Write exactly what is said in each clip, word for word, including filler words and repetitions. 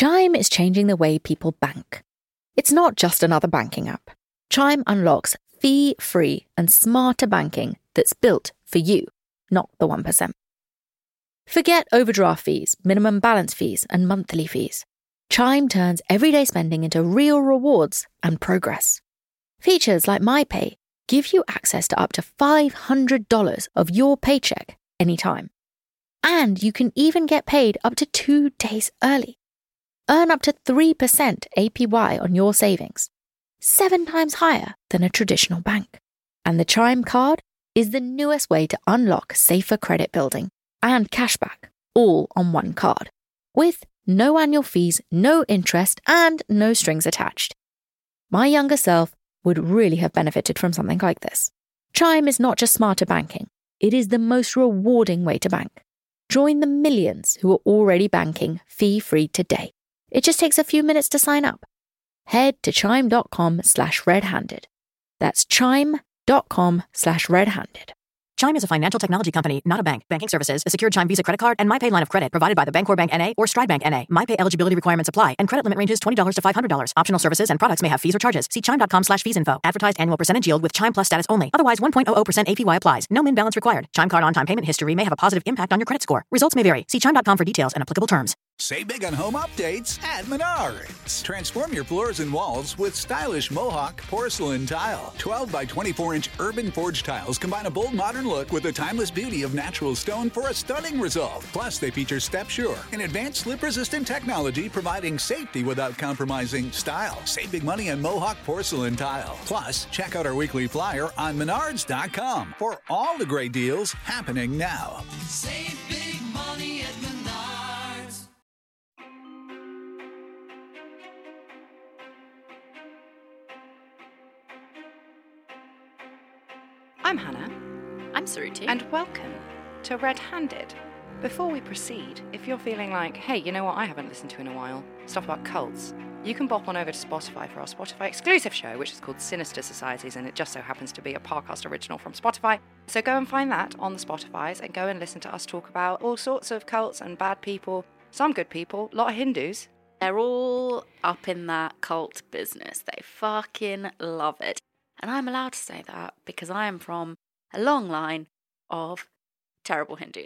Chime is changing the way people bank. It's not just another banking app. Chime unlocks fee-free and smarter banking that's built for you, not the one percent. Forget overdraft fees, minimum balance fees, and monthly fees. Chime turns everyday spending into real rewards and progress. Features like MyPay give you access to up to five hundred dollars of your paycheck anytime. And you can even get paid up to two days early. Earn up to three percent A P Y on your savings, seven times higher than a traditional bank. And the Chime card is the newest way to unlock safer credit building and cashback, all on one card, with no annual fees, no interest, and no strings attached. My younger self would really have benefited from something like this. Chime is not just smarter banking, it is the most rewarding way to bank. Join the millions who are already banking fee-free today. It just takes a few minutes to sign up. Head to chime.com slash red-handed. That's chime.com slash red-handed. Chime is a financial technology company, not a bank. Banking services, a secured Chime Visa credit card, and MyPay line of credit provided by the Bancorp Bank N A or Stride Bank N A. MyPay eligibility requirements apply, and credit limit ranges twenty dollars to five hundred dollars. Optional services and products may have fees or charges. See chime.com slash fees info. Advertised annual percentage yield with Chime Plus status only. Otherwise, one point zero zero percent A P Y applies. No min balance required. Chime card on-time payment history may have a positive impact on your credit score. Results may vary. See chime dot com for details and applicable terms. Save big on home updates at Menards. Transform your floors and walls with stylish Mohawk porcelain tile. twelve by twenty-four inch urban forged tiles combine a bold modern look with the timeless beauty of natural stone for a stunning result. Plus, they feature StepSure, an advanced slip-resistant technology providing safety without compromising style. Save big money on Mohawk porcelain tile. Plus, check out our weekly flyer on menards dot com for all the great deals happening now. Save big money at Menards. I'm Hannah. I'm Suruti. And welcome to Red Handed. Before we proceed, if you're feeling like, hey, you know what I haven't listened to in a while? Stuff about cults. You can bop on over to Spotify for our Spotify exclusive show, which is called Sinister Societies, and it just so happens to be a Parcast original from Spotify. So go and find that on the Spotifys and go and listen to us talk about all sorts of cults and bad people, some good people, a lot of Hindus. They're all up in that cult business. They fucking love it. And I'm allowed to say that because I am from a long line of terrible Hindus.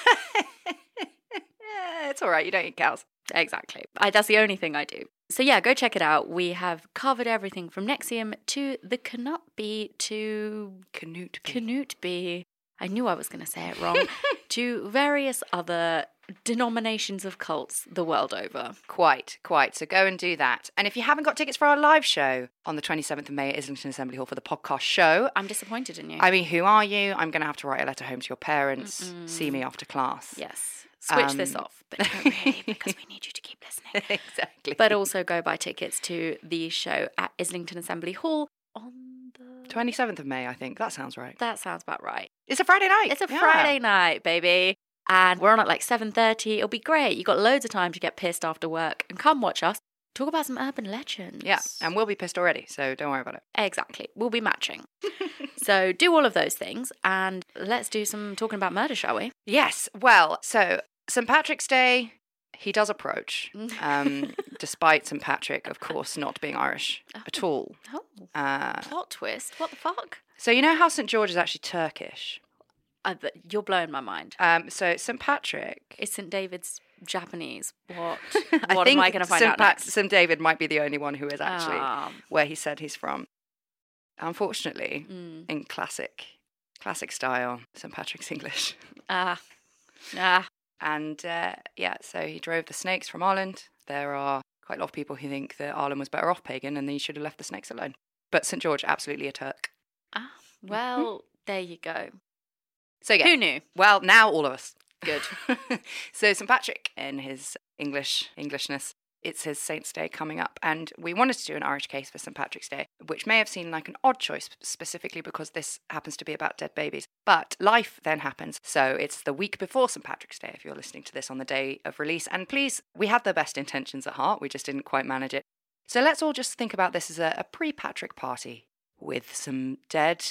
It's all right, you don't eat cows. Exactly. I, that's the only thing I do. So yeah, go check it out. We have covered everything from N X I V M to the Canutby to Canute Canutby. I knew I was going to say it wrong. To various other denominations of cults the world over. Quite, quite. So go and do that. And if you haven't got tickets for our live show on the twenty-seventh of May at Islington Assembly Hall for the podcast show, I'm disappointed in you. I mean, who are you? I'm going to have to write a letter home to your parents. Mm-mm. See me after class. Yes. Switch Um, this off, but don't really, because we need you to keep listening. Exactly. But also go buy tickets to the show at Islington Assembly Hall on the... twenty-seventh of May, I think. That sounds right. That sounds about right. It's a Friday night. It's a Yeah. Friday night, baby. And we're on at like seven thirty. It'll be great. You've got loads of time to get pissed after work and come watch us talk about some urban legends. Yeah, and we'll be pissed already, so don't worry about it. Exactly. We'll be matching. So do all of those things and let's do some talking about murder, shall we? Yes. Well, so Saint Patrick's Day, he does approach, um, despite Saint Patrick, of course, not being Irish Oh. at all. Oh, Uh, plot twist. What the fuck? so you know how Saint George is actually Turkish? Uh, th- you're blowing my mind. Um, so Saint Patrick... Is Saint David's Japanese? What? I What think am I going to find Saint out Pat- next? Saint David might be the only one who is actually Ah. where he said he's from. Unfortunately, Mm. in classic classic style, Saint Patrick's English. Ah. Ah. And uh, yeah, so he drove the snakes from Ireland. There are quite a lot of people who think that Ireland was better off pagan and he should have left the snakes alone. But Saint George, absolutely a Turk. Ah. Well, there you go. So yeah. Who knew? Well, now all of us. Good. So Saint Patrick, in his English Englishness, it's his Saint's Day coming up, and we wanted to do an Irish case for Saint Patrick's Day, which may have seemed like an odd choice, specifically because this happens to be about dead babies. But life then happens, so it's the week before Saint Patrick's Day, if you're listening to this on the day of release. And please, we had the best intentions at heart, we just didn't quite manage it. So let's all just think about this as a, a pre-Patrick party with some dead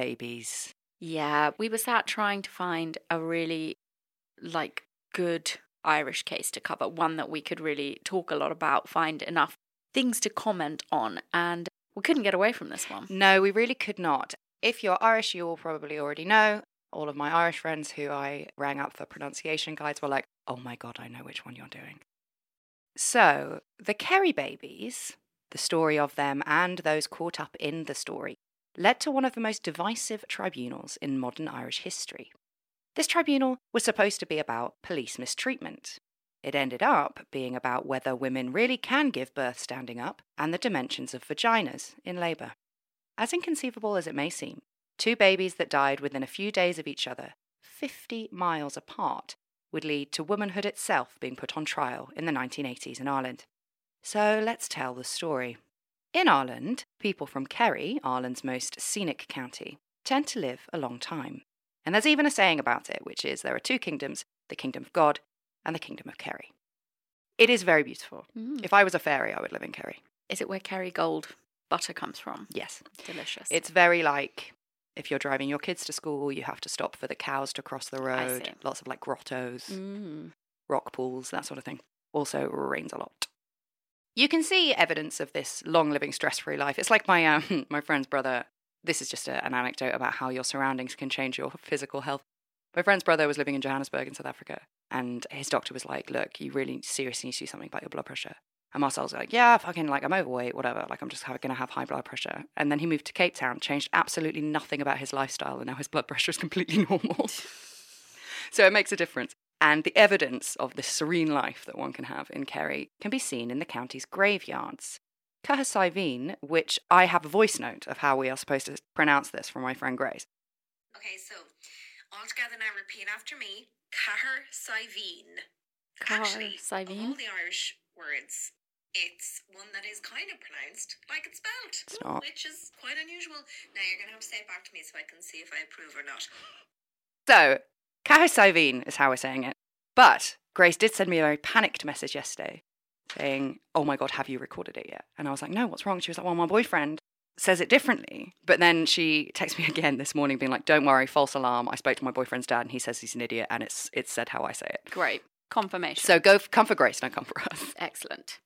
babies. Yeah, we were sat trying to find a really, like, good Irish case to cover, one that we could really talk a lot about, find enough things to comment on, and we couldn't get away from this one. No, we really could not. If you're Irish, you will probably already know. All of my Irish friends who I rang up for pronunciation guides were like, oh my God, I know which one you're doing. So, the Kerry babies, the story of them and those caught up in the story, led to one of the most divisive tribunals in modern Irish history. This tribunal was supposed to be about police mistreatment. It ended up being about whether women really can give birth standing up and the dimensions of vaginas in labour. As inconceivable as it may seem, two babies that died within a few days of each other, fifty miles apart, would lead to womanhood itself being put on trial in the nineteen eighties in Ireland. So let's tell the story. In Ireland, people from Kerry, Ireland's most scenic county, tend to live a long time. And there's even a saying about it, which is there are two kingdoms, the kingdom of God and the kingdom of Kerry. It is very beautiful. Mm. If I was a fairy, I would live in Kerry. Is it where Kerry Gold butter comes from? Yes. Delicious. It's very like, if you're driving your kids to school, you have to stop for the cows to cross the road. see. Lots of like grottos, Mm. rock pools, that sort of thing. Also rains a lot. You can see evidence of this long-living, stress-free life. It's like my um, my friend's brother. This is just a, an anecdote about how your surroundings can change your physical health. My friend's brother was living in Johannesburg in South Africa, and his doctor was like, look, you really seriously need to do something about your blood pressure. And Marcel's like, yeah, fucking, like, I'm overweight, whatever. Like, I'm just going to have high blood pressure. And then he moved to Cape Town, changed absolutely nothing about his lifestyle, and now his blood pressure is completely normal. So it makes a difference. And the evidence of this serene life that one can have in Kerry can be seen in the county's graveyards. Cahersaiveen, which I have a voice note of how we are supposed to pronounce this from my friend Grace. Okay, so all together now, repeat after me. Cahersaiveen. Cahersaiveen? Actually, of all the Irish words, it's one that is kind of pronounced like it's spelled, It's not. which is quite unusual. Now you're going to have to say it back to me so I can see if I approve or not. So, Cahersaiveen is how we're saying it. But Grace did send me a very panicked message yesterday saying, oh my God, have you recorded it yet? And I was like, no, what's wrong? She was like, well, my boyfriend says it differently. But then she texted me again this morning being like, don't worry, false alarm. I spoke to my boyfriend's dad and he says he's an idiot and it's it's said how I say it. Great. Confirmation. So go come for Grace, don't come for us. Excellent.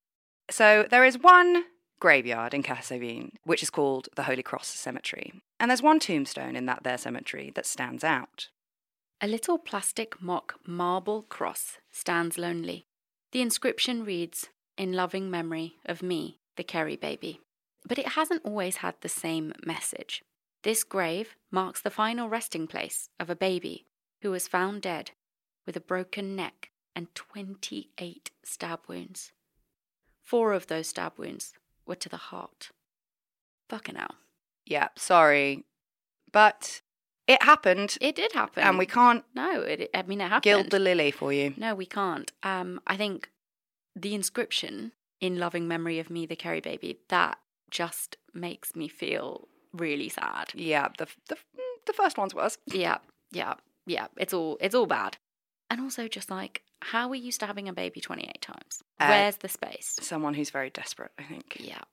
So there is one graveyard in Cahersaiveen, which is called the Holy Cross Cemetery. And there's one tombstone in that there cemetery that stands out. A little plastic mock marble cross stands lonely. The inscription reads, in loving memory of me, the Kerry baby. But it hasn't always had the same message. This grave marks the final resting place of a baby who was found dead with a broken neck and twenty-eight stab wounds. Four of those stab wounds were to the heart. Fucking hell. Yeah, sorry. But it happened. It did happen. And we can't No, it, I mean, it happened. gild the lily for you. No, we can't. Um, I think the inscription, in loving memory of me, the Kerry baby, that just makes me feel really sad. Yeah, the the, the first one's worse. Yeah, yeah, yeah. It's all it's all bad. And also just like, how are you stabbing a baby twenty-eight times? Uh, Where's the space? Someone who's very desperate, I think. Yep.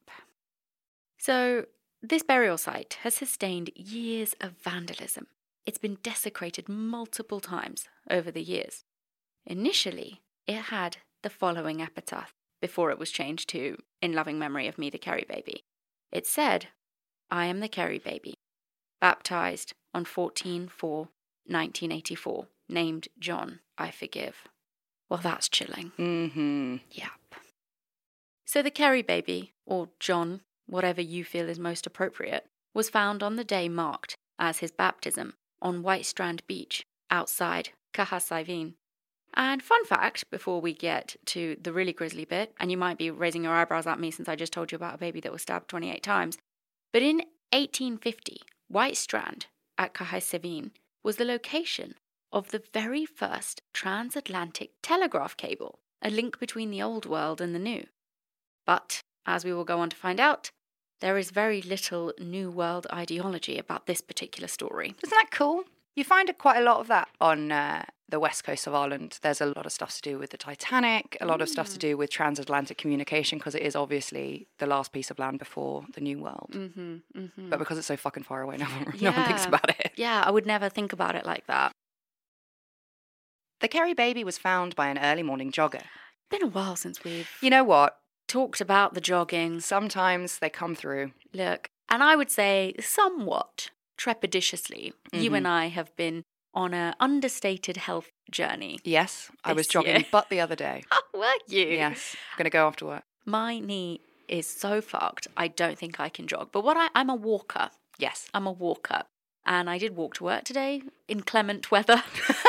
So, this burial site has sustained years of vandalism. It's been desecrated multiple times over the years. Initially, it had the following epitaph before it was changed to in loving memory of me, the Kerry baby. It said, I am the Kerry baby, baptized on fourteen four nineteen eighty-four, named John, I forgive. Well, that's chilling. Mm-hmm. Yep. So the Kerry baby, or John, whatever you feel is most appropriate, was found on the day marked as his baptism on White Strand Beach outside Cahersaiveen. And fun fact, before we get to the really grisly bit, and you might be raising your eyebrows at me since I just told you about a baby that was stabbed twenty-eight times, but in eighteen fifty, White Strand at Cahersaiveen was the location of the very first transatlantic telegraph cable, a link between the old world and the new. But, as we will go on to find out, there is very little New World ideology about this particular story. Isn't that cool? You find quite a lot of that on uh, the west coast of Ireland. There's a lot of stuff to do with the Titanic, a lot of stuff to do with transatlantic communication, because it is obviously the last piece of land before the New World. Mm-hmm, mm-hmm. But because it's so fucking far away, no one, no Yeah. one thinks about it. Yeah, I would never think about it like that. The Kerry baby was found by an early morning jogger. Been a while since we've You know what? talked about the jogging. Sometimes they come through. Look, and I would say somewhat trepidatiously, Mm-hmm. you and I have been on an understated health journey. Yes, I was This jogging year. butt the other day. Oh, were you? Yes, I'm going to go after work. My knee is so fucked, I don't think I can jog. But what I, I'm a walker. Yes. I'm a walker. And I did walk to work today in clement weather.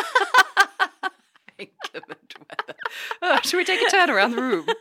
Inclement weather. Oh, should we take a turn around the room?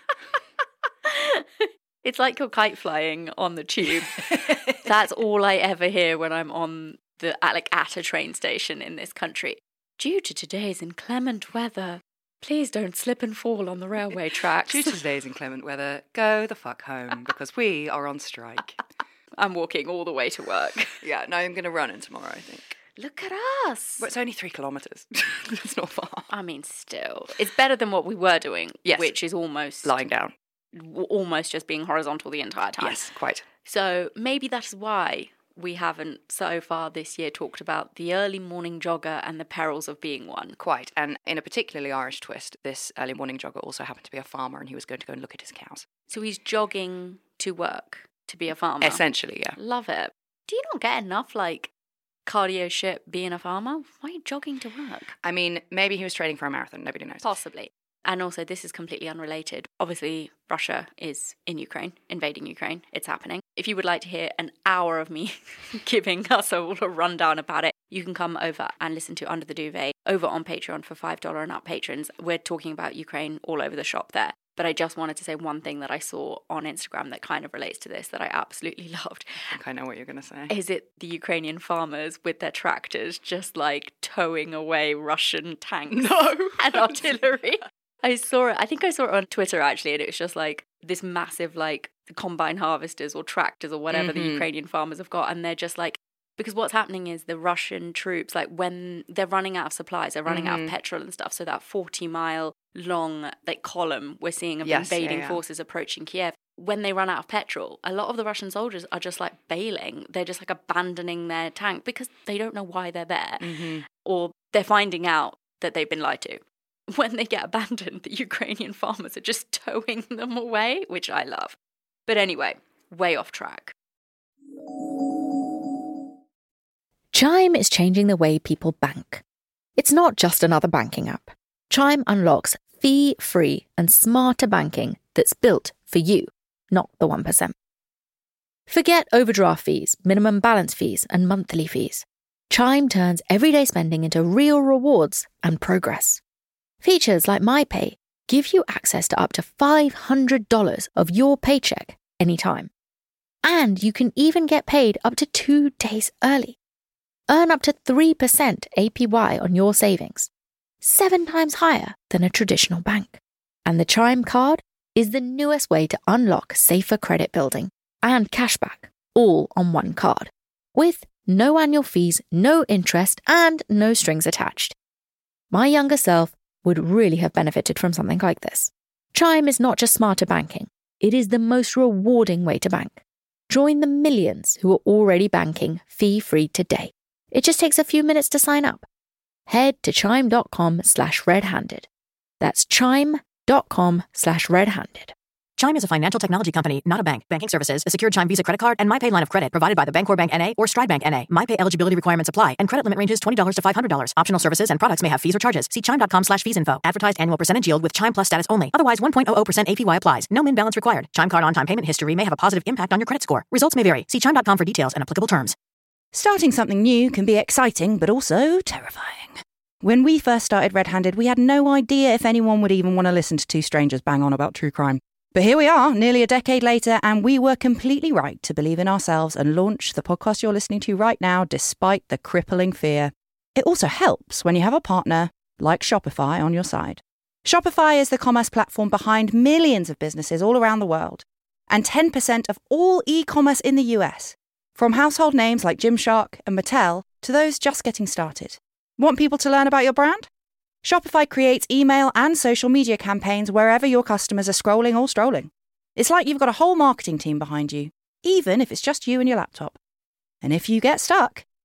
It's like you're kite flying on the tube. That's all I ever hear when I'm on the at, like at a train station in this country. Due to today's inclement weather, please don't slip and fall on the railway tracks. Due to today's inclement weather, go the fuck home because we are on strike. I'm walking all the way to work. Yeah, no, I'm going to run in tomorrow, I think. Look at us. But it's only three kilometres. It's not far. I mean, still, it's better than what we were doing, Yes. which is almost Lying down. w- almost just being horizontal the entire time. Yes, quite. So maybe that is why we haven't so far this year talked about the early morning jogger and the perils of being one. Quite. And in a particularly Irish twist, this early morning jogger also happened to be a farmer and he was going to go and look at his cows. So he's jogging to work to be a farmer. Essentially, yeah. Love it. Do you not get enough like cardio shit being a farmer? Why are you jogging to work? I mean, maybe he was training for a marathon. Nobody knows. Possibly. And also, this is completely unrelated. Obviously, Russia is in Ukraine, invading Ukraine. It's happening. If you would like to hear an hour of me giving us all a rundown about it, you can come over and listen to Under the Duvet over on Patreon for five dollars and up patrons. We're talking about Ukraine all over the shop there. But I just wanted to say one thing that I saw on Instagram that kind of relates to this that I absolutely loved. I think I know what you're going to say. Is it the Ukrainian farmers with their tractors just like towing away Russian tanks No. and artillery? I saw it, I think I saw it on Twitter actually, and it was just like this massive like combine harvesters or tractors or whatever Mm-hmm. the Ukrainian farmers have got, and they're just like, because what's happening is the Russian troops, like when they're running out of supplies, they're running out of Mm-hmm. petrol and stuff, so that forty mile long like column we're seeing of Yes, yeah, invading yeah. forces approaching Kiev, when they run out of petrol, a lot of the Russian soldiers are just like bailing. They're just like abandoning their tank because they don't know why they're there, Mm-hmm. or they're finding out that they've been lied to. When they get abandoned, the Ukrainian farmers are just towing them away, which I love. But anyway, way off track. Chime is changing the way people bank. It's not just another banking app. Chime unlocks fee-free and smarter banking that's built for you, not the one percent. Forget overdraft fees, minimum balance fees, and monthly fees. Chime turns everyday spending into real rewards and progress. Features like MyPay give you access to up to five hundred dollars of your paycheck anytime. And you can even get paid up to two days early. Earn up to three percent A P Y on your savings, seven times higher than a traditional bank. And the Chime card is the newest way to unlock safer credit building and cashback, all on one card, with no annual fees, no interest, and no strings attached. My younger self would really have benefited from something like this. Chime is not just smarter banking, it is the most rewarding way to bank. Join the millions who are already banking fee-free today. It just takes a few minutes to sign up. Head to chime.com slash red-handed. That's chime.com slash red-handed. Chime is a financial technology company, not a bank. Banking services, a secured Chime Visa credit card, and MyPay line of credit provided by the Bancorp Bank N A or Stride Bank N A. MyPay eligibility requirements apply, and credit limit ranges twenty dollars to five hundred dollars. Optional services and products may have fees or charges. See chime.com slash fees info. Advertised annual percentage yield with Chime Plus status only. Otherwise, one point zero zero percent A P Y applies. No min balance required. Chime card on-time payment history may have a positive impact on your credit score. Results may vary. See chime dot com for details and applicable terms. Starting something new can be exciting, but also terrifying. When we first started Red Handed, we had no idea if anyone would even want to listen to two strangers bang on about true crime. But here we are, nearly a decade later, and we were completely right to believe in ourselves and launch the podcast you're listening to right now, despite the crippling fear. It also helps when you have a partner like Shopify on your side. Shopify is the commerce platform behind millions of businesses all around the world, and ten percent of all e-commerce in the U S, from household names like Gymshark and Mattel to those just getting started. Want people to learn about your brand? Shopify creates email and social media campaigns wherever your customers are scrolling or strolling. It's like you've got a whole marketing team behind you, even if it's just you and your laptop. And if you get stuck,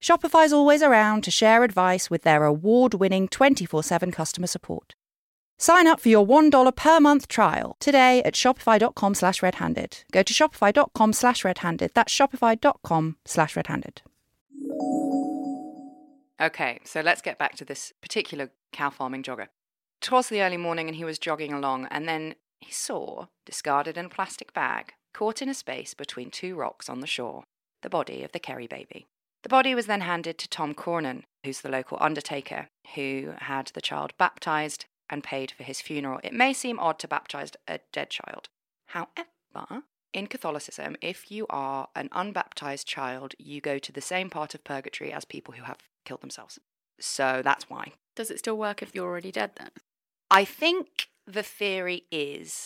Shopify's always around to share advice with their award-winning twenty-four seven customer support. Sign up for your one dollar per month trial today at shopify.com slash red-handed. Go to shopify.com slash red-handed. That's shopify.com slash red-handed. Okay, so let's get back to this particular cow farming jogger. 'Twas the early morning and he was jogging along, and then he saw, discarded in a plastic bag, caught in a space between two rocks on the shore, the body of the Kerry baby. The body was then handed to Tom Cornan, who's the local undertaker, who had the child baptised and paid for his funeral. It may seem odd to baptise a dead child. However, in Catholicism, if you are an unbaptised child, you go to the same part of purgatory as people who have killed themselves. So that's why. Does it still work if you're already dead then? I think the theory is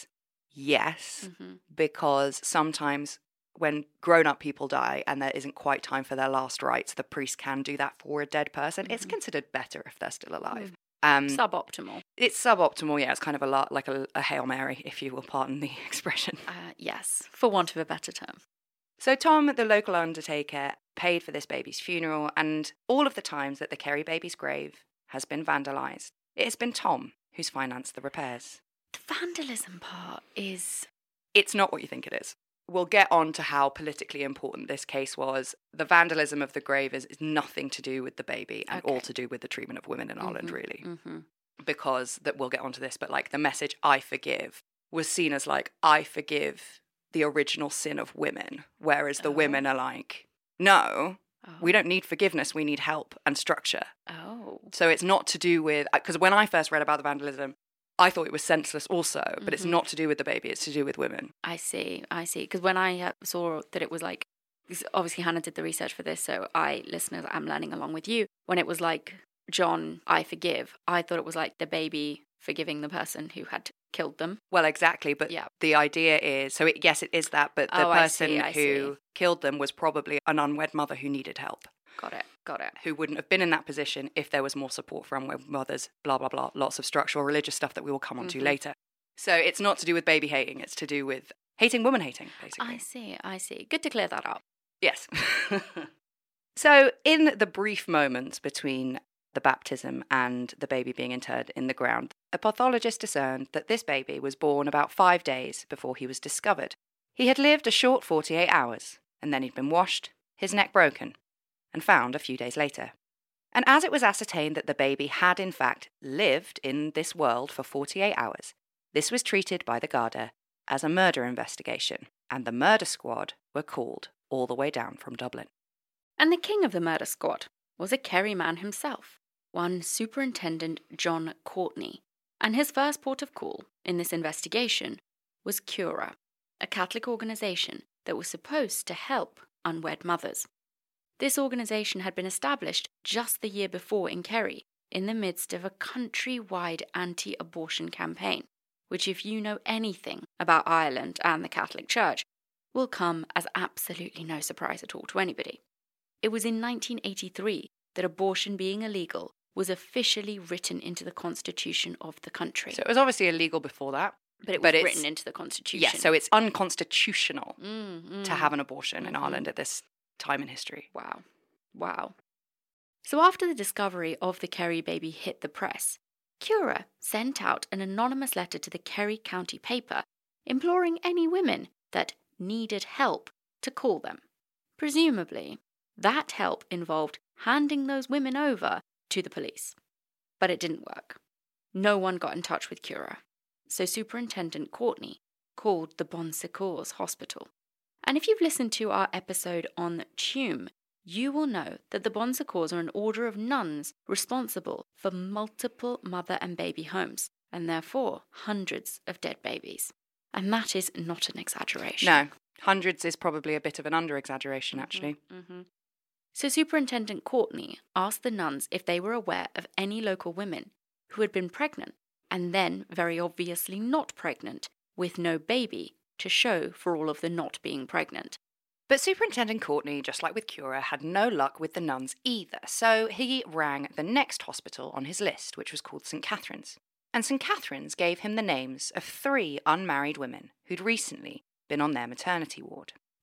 yes, Mm-hmm. because sometimes when grown-up people die and there isn't quite time for their last rites, the priest can do that for a dead person. Mm-hmm. It's considered better if they're still alive. Mm. Um, Suboptimal. It's suboptimal, yeah. It's kind of a lot like a, a Hail Mary, if you will pardon the expression. Uh, yes, for want of a better term. So Tom, the local undertaker, paid for this baby's funeral, and all of the times that the Kerry baby's grave has been vandalised, it has been Tom who's financed the repairs. The vandalism part is... It's not what you think it is. We'll get on to how politically important this case was. The vandalism of the grave is, is nothing to do with the baby and Okay. all to do with the treatment of women in Mm-hmm, Ireland, really. Mm-hmm. Because that we'll get onto this, but like the message "I forgive" was seen as like "I forgive the original sin of women," whereas the Oh. women are like, "No, Oh. we don't need forgiveness. We need help and structure." Oh. So it's not to do with, because when I first read about the vandalism, I thought it was senseless also, but it's Mhm. not to do with the baby. It's to do with women. I see, I see. Because when I uh, saw that it was like, 'cause obviously Hannah did the research for this, so I, listeners, I'm learning along with you. When it was like, John, I forgive, I thought it was like the baby forgiving the person who had killed them. Well, exactly. But Yeah. the idea is, so it, yes, it is that, but the Oh, I person see, I who see. killed them was probably an unwed mother who needed help, Got it, got it. who wouldn't have been in that position if there was more support for unwed mothers, blah, blah, blah. Lots of structural religious stuff that we will come on to Mhm. later. So it's not to do with baby hating. It's to do with hating woman hating, basically. I see, I see. Good to clear that up. Yes. So in the brief moments between the baptism and the baby being interred in the ground, a pathologist discerned that this baby was born about five days before he was discovered. He had lived a short forty-eight hours, and then he'd been washed, his neck broken, and found a few days later. And as it was ascertained that the baby had in fact lived in this world for forty-eight hours, this was treated by the Garda as a murder investigation, and the murder squad were called all the way down from Dublin. And the king of the murder squad was a Kerry man himself, one Superintendent John Courtney, and his first port of call in this investigation was Cura, a Catholic organisation that was supposed to help unwed mothers. This organisation had been established just the year before in Kerry, in the midst of a country-wide anti-abortion campaign, which, if you know anything about Ireland and the Catholic Church, will come as absolutely no surprise at all to anybody. It was in nineteen eighty-three that abortion being illegal was officially written into the constitution of the country. So it was obviously illegal before that. but it was but it's- written into the constitution. Yes, so it's unconstitutional Mm, mm. to have an abortion in Mhm. Ireland at this time in history. Wow. Wow. So after the discovery of the Kerry baby hit the press, Cura sent out an anonymous letter to the Kerry County paper imploring any women that needed help to call them. Presumably, that help involved handing those women over to the police. But it didn't work. No one got in touch with Cura. So Superintendent Courtney called the Bon Secours Hospital. And if you've listened to our episode on Tume, you will know that the Bon Secours are an order of nuns responsible for multiple mother and baby homes, and therefore hundreds of dead babies. And that is not an exaggeration. No, hundreds is probably a bit of an under-exaggeration, actually. Mm-hmm. So Superintendent Courtney asked the nuns if they were aware of any local women who had been pregnant, and then very obviously not pregnant, with no baby, to show for all of the not being pregnant. But Superintendent Courtney, just like with Cura, had no luck with the nuns either, so he rang the next hospital on his list, which was called Saint Catherine's. And Saint Catherine's gave him the names of three unmarried women who'd recently been on their maternity ward.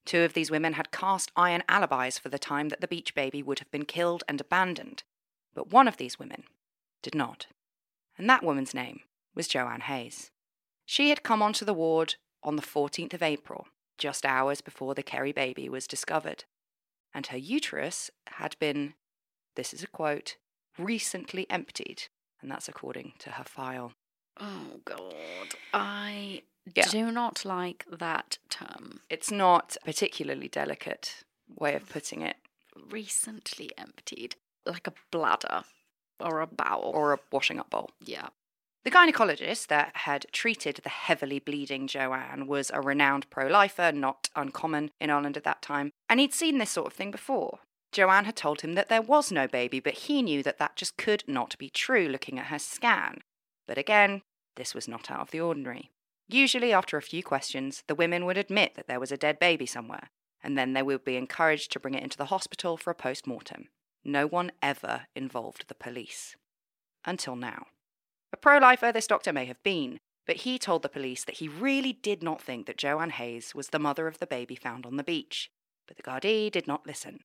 Two of these women had cast iron alibis for the time that the Beach Baby would have been killed and abandoned, but one of these women did not. And that woman's name was Joanne Hayes. She had come onto the ward on the fourteenth of April, just hours before the Kerry baby was discovered, and her uterus had been, this is a quote, recently emptied, and that's according to her file. Oh, God. I Yeah. do not like that term. It's not a particularly delicate way of putting it. Recently emptied. Like a bladder or a bowel. Or a washing up bowl. Yeah. The gynecologist that had treated the heavily bleeding Joanne was a renowned pro-lifer, not uncommon in Ireland at that time, and he'd seen this sort of thing before. Joanne had told him that there was no baby, but he knew that that just could not be true looking at her scan. But again, this was not out of the ordinary. Usually, after a few questions, the women would admit that there was a dead baby somewhere, and then they would be encouraged to bring it into the hospital for a post-mortem. No one ever involved the police. Until now. A pro-lifer this doctor may have been, but he told the police that he really did not think that Joanne Hayes was the mother of the baby found on the beach. But the Gardaí did not listen.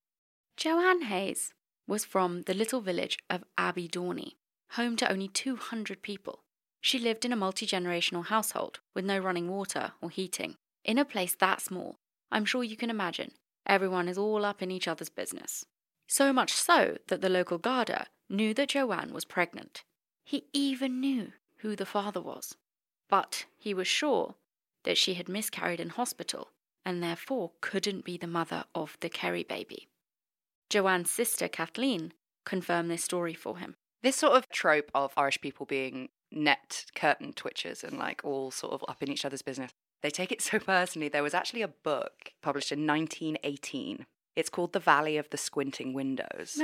Joanne Hayes was from the little village of Abbeydowney, home to only two hundred people. She lived in a multi-generational household with no running water or heating. In a place that small, I'm sure you can imagine, everyone is all up in each other's business. So much so that the local Garda knew that Joanne was pregnant. He even knew who the father was. But he was sure that she had miscarried in hospital and therefore couldn't be the mother of the Kerry baby. Joanne's sister, Kathleen, confirmed this story for him. This sort of trope of Irish people being net curtain twitchers and like all sort of up in each other's business, they take it so personally. There was actually a book published in nineteen eighteen. It's called The Valley of the Squinting Windows.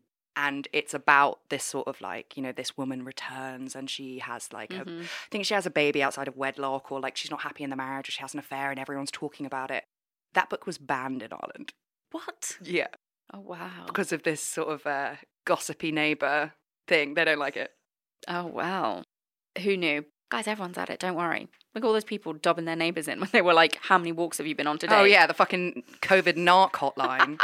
And it's about this sort of like, you know, this woman returns and she has like, mm-hmm. a, I think she has a baby outside of wedlock, or like she's not happy in the marriage, or she has an affair and everyone's talking about it. That book was banned in Ireland. What? Yeah. Oh, wow. Because of this sort of uh, gossipy neighbour thing. They don't like it. Oh, wow. Who knew? Guys, everyone's at it, don't worry. Look at all those people dobbing their neighbours in when they were like, how many walks have you been on today? Oh, yeah, the fucking COVID narc hotline.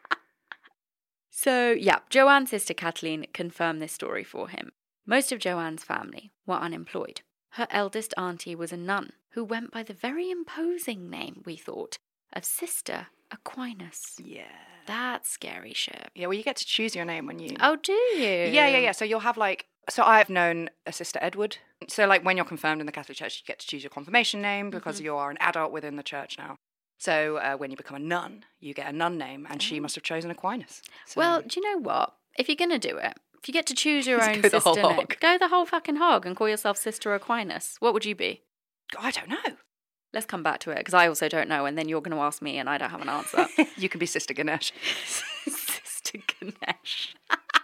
So, yeah, Joanne's sister Kathleen confirmed this story for him. Most of Joanne's family were unemployed. Her eldest auntie was a nun who went by the very imposing name, we thought, of Sister Aquinas. Yeah. That's scary shit. Yeah, well, you get to choose your name when you... Oh, do you? Yeah, yeah, yeah. So you'll have like... So I've known a Sister Edward. So like when you're confirmed in the Catholic Church, you get to choose your confirmation name because mm-hmm. you are an adult within the church now. So uh, when you become a nun, you get a nun name, and she must have chosen Aquinas. So. Well, do you know what? If you're going to do it, if you get to choose your own go sister the whole name, hog. go the whole fucking hog and call yourself Sister Aquinas. What would you be? I don't know. Let's come back to it, because I also don't know, and then you're going to ask me, and I don't have an answer. You can be Sister Ganesh. Sister Ganesh.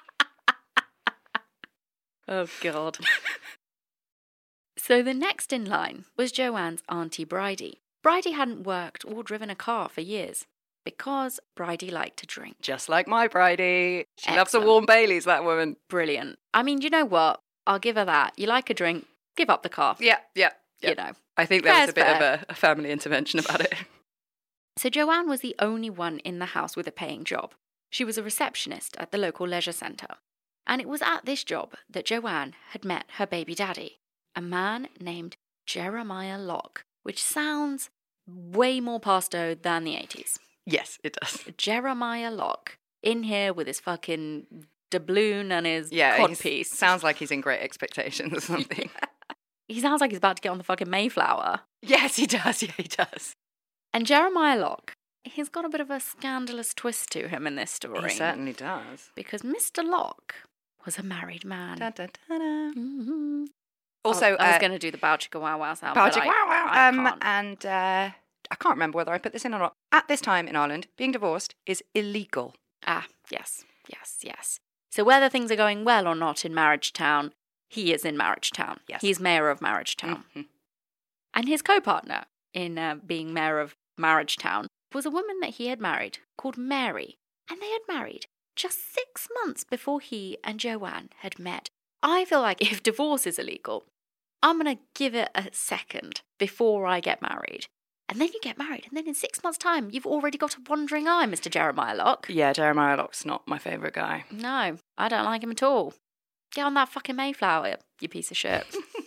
Oh, God. So the next in line was Joanne's Auntie Bridie. Bridie hadn't worked or driven a car for years because Bridie liked to drink. Just like my Bridie. She Excellent. loves a warm Baileys, that woman. Brilliant. I mean, you know what? I'll give her that. You like a drink, give up the car. Yeah, yeah. yeah. You know. I think there was a bit fair. of a, a family intervention about it. So Joanne was the only one in the house with a paying job. She was a receptionist at the local leisure centre. And it was at this job that Joanne had met her baby daddy, a man named Jeremiah Locke, which sounds way more pasto than the eighties. Yes, it does. Jeremiah Locke, in here with his fucking doubloon and his yeah, codpiece. Sounds like he's in Great Expectations or something. He sounds like he's about to get on the fucking Mayflower. Yes, he does. Yeah, he does. And Jeremiah Locke, he's got a bit of a scandalous twist to him in this story. He certainly does. Because Mister Locke was a married man. Da, da, da, da. Mm-hmm. Also, I, I was uh, going to do the Bow Chicka Wow Wow sound. Bow but Chicka I, Wow Wow. I Um, can't. and uh, I can't remember whether I put this in or not. At this time in Ireland, being divorced is illegal. Ah, yes, yes, yes. So whether things are going well or not in Marriage Town, he is in Marriage Town. Yes. He's mayor of Marriage Town. Mm-hmm. And his co-partner in uh, being mayor of Marriage Town was a woman that he had married called Mary. And they had married just six months before he and Joanne had met. I feel like if divorce is illegal, I'm going to give it a second before I get married. And then you get married, and then in six months' time, you've already got a wandering eye, Mister Jeremiah Locke. Yeah, Jeremiah Locke's not my favourite guy. No, I don't like him at all. Get on that fucking Mayflower, you piece of shit.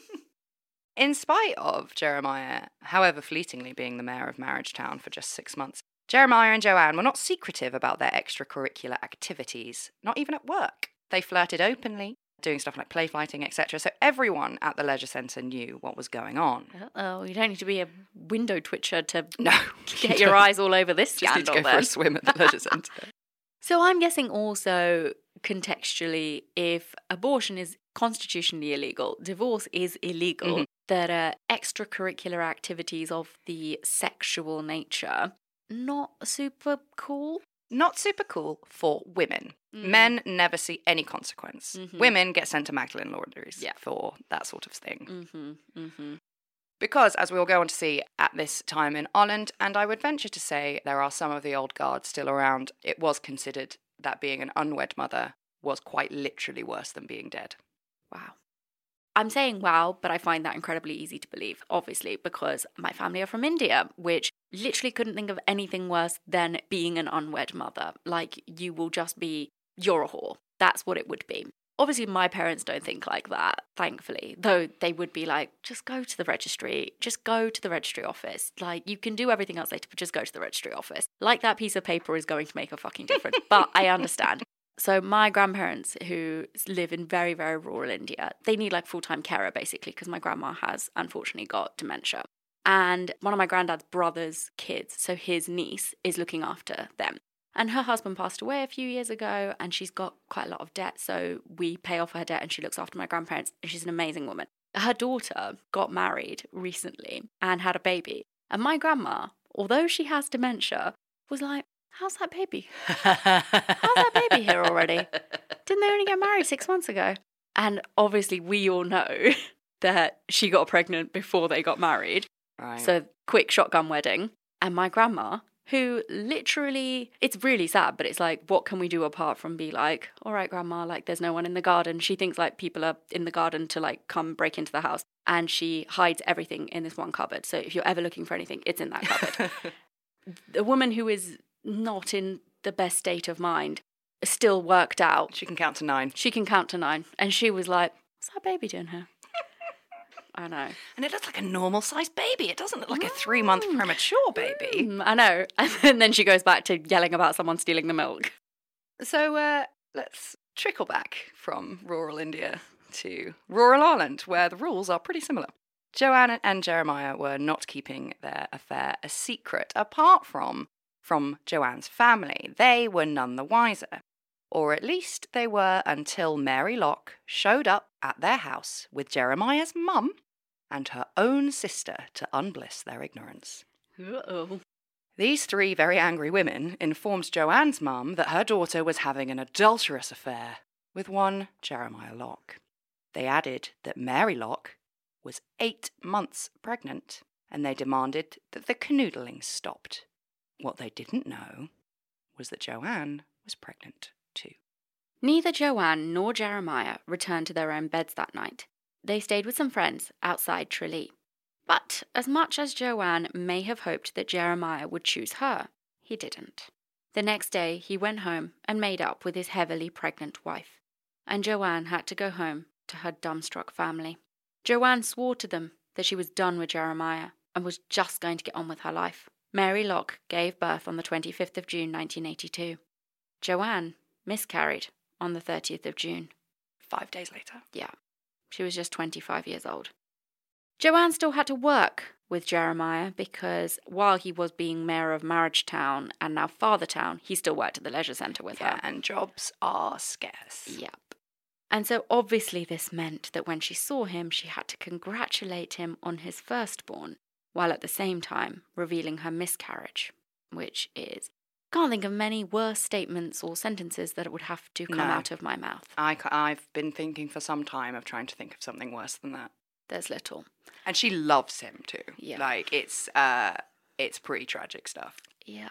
In spite of Jeremiah, however fleetingly, being the mayor of Marriagetown for just six months, Jeremiah and Joanne were not secretive about their extracurricular activities, not even at work. They flirted openly, doing stuff like play fighting, et cetera. So everyone at the leisure centre knew what was going on. Uh-oh, you don't need to be a window twitcher to No, get your eyes all over this Just scandal need to go then. for a swim at the leisure centre. So I'm guessing also, contextually, if abortion is constitutionally illegal, divorce is illegal, Mm-hmm. that uh, extracurricular activities of the sexual nature, not super cool. Not super cool for women. Mm. Men never see any consequence. Mhm. Women get sent to Magdalen laundries Yeah. for that sort of thing. Mm-hmm, mm-hmm. Because, as we will go on to see at this time in Holland, and I would venture to say there are some of the old guard still around, it was considered that being an unwed mother was quite literally worse than being dead. Wow. I'm saying wow, but I find that incredibly easy to believe, obviously, because my family are from India, which literally couldn't think of anything worse than being an unwed mother. Like, you will just be, you're a whore. That's what it would be. Obviously, my parents don't think like that, thankfully, though they would be like, just go to the registry, just go to the registry office. Like, you can do everything else later, but just go to the registry office. Like, that piece of paper is going to make a fucking difference, but I understand. So my grandparents, who live in very, very rural India, they need like full-time carer, basically, because my grandma has unfortunately got dementia. And one of my granddad's brother's kids, so his niece, is looking after them. And her husband passed away a few years ago, and she's got quite a lot of debt, so we pay off her debt and she looks after my grandparents, and she's an amazing woman. Her daughter got married recently and had a baby. And my grandma, although she has dementia, was like, how's that baby? How's that baby here already? Didn't they only get married six months ago? And obviously we all know that she got pregnant before they got married. Right. So quick shotgun wedding. And my grandma, who literally, it's really sad, but it's like, what can we do apart from be like, all right, grandma, like there's no one in the garden. She thinks like people are in the garden to like come break into the house. And she hides everything in this one cupboard. So if you're ever looking for anything, it's in that cupboard. A woman who is not in the best state of mind still worked out. She can count to nine. She can count to nine. And she was like, what's that baby doing here? I know. And it looks like a normal-sized baby. It doesn't look like a three-month premature baby. Mm, I know. And then she goes back to yelling about someone stealing the milk. So uh, let's trickle back from rural India to rural Ireland, where the rules are pretty similar. Joanne and Jeremiah were not keeping their affair a secret, apart from from Joanne's family. They were none the wiser. Or at least they were until Mary Locke showed up at their house with Jeremiah's mum and her own sister to unbliss their ignorance. Uh-oh. These three very angry women informed Joanne's mum that her daughter was having an adulterous affair with one Jeremiah Locke. They added that Mary Locke was eight months pregnant, and they demanded that the canoodling stopped. What they didn't know was that Joanne was pregnant too. Neither Joanne nor Jeremiah returned to their own beds that night. They stayed with some friends outside Tralee. But as much as Joanne may have hoped that Jeremiah would choose her, he didn't. The next day, he went home and made up with his heavily pregnant wife. And Joanne had to go home to her dumbstruck family. Joanne swore to them that she was done with Jeremiah and was just going to get on with her life. Mary Locke gave birth on the twenty-fifth of June, nineteen eighty-two. Joanne miscarried on the thirtieth of June. Five days later. Yeah, she was just twenty-five years old. Joanne still had to work with Jeremiah because while he was being mayor of Marriagetown and now Fathertown, he still worked at the leisure centre with Yeah, her. and jobs are scarce. Yep. And so obviously this meant that when she saw him, she had to congratulate him on his firstborn, while at the same time revealing her miscarriage, which is, can't think of many worse statements or sentences that would have to come No. out of my mouth. I, ca- I've been thinking for some time of trying to think of something worse than that. There's little. And she loves him too. Yeah. Like, it's, uh, it's pretty tragic stuff. Yeah.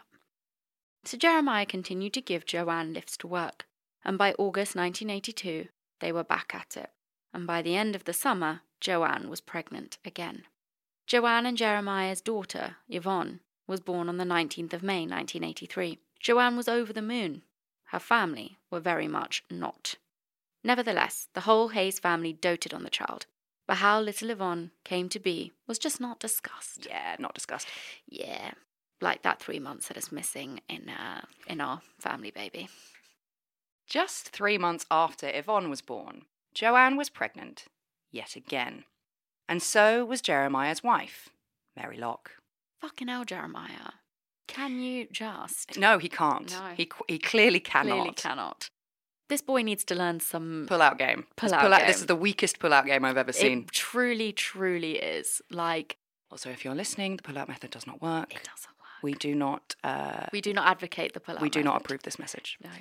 So Jeremiah continued to give Joanne lifts to work, and by August nineteen eighty-two, they were back at it. And by the end of the summer, Joanne was pregnant again. Joanne and Jeremiah's daughter, Yvonne, was born on the nineteenth of May nineteen eighty-three. Joanne was over the moon. Her family were very much not. Nevertheless, the whole Hayes family doted on the child, but how little Yvonne came to be was just not discussed. Yeah, not discussed. Yeah, like that three months that is missing in uh, in our family baby. Just three months after Yvonne was born, Joanne was pregnant, yet again. And so was Jeremiah's wife, Mary Locke. Fucking hell, Jeremiah. Can you just? No, he can't. No. He, he clearly cannot. Clearly cannot. This boy needs to learn some... Pull-out game. Pull-out This pull-out- game. This is the weakest pull-out game I've ever seen. It truly, truly is. Like, Also, if you're listening, the pull-out method does not work. it doesn't work. We do not... Uh, We do not advocate the pull-out we do not method. approve this message. No.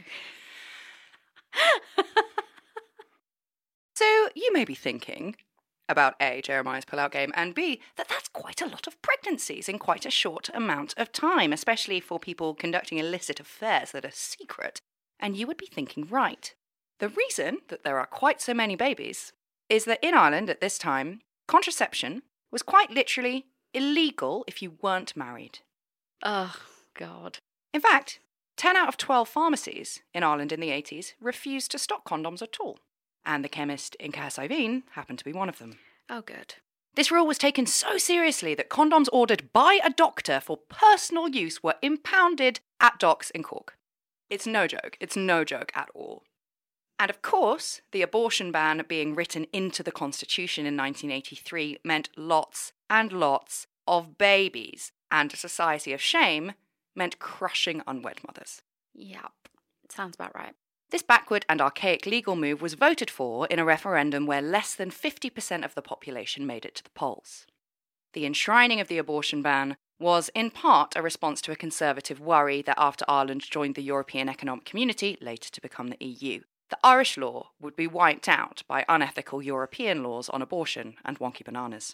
So you may be thinking about A, Jeremiah's pull-out game, and B, that that's quite a lot of pregnancies in quite a short amount of time, especially for people conducting illicit affairs that are secret. And you would be thinking right. The reason that there are quite so many babies is that in Ireland at this time, contraception was quite literally illegal if you weren't married. Oh, God. In fact, ten out of twelve pharmacies in Ireland in the eighties refused to stock condoms at all. And the chemist in Cahersiveen happened to be one of them. Oh, good. This rule was taken so seriously that condoms ordered by a doctor for personal use were impounded at docks in Cork. It's no joke. It's no joke at all. And of course, the abortion ban being written into the Constitution in nineteen eighty-three meant lots and lots of babies. And a society of shame meant crushing unwed mothers. Yep. Sounds about right. This backward and archaic legal move was voted for in a referendum where less than fifty percent of the population made it to the polls. The enshrining of the abortion ban was in part a response to a conservative worry that after Ireland joined the European Economic Community, later to become the E U, the Irish law would be wiped out by unethical European laws on abortion and wonky bananas.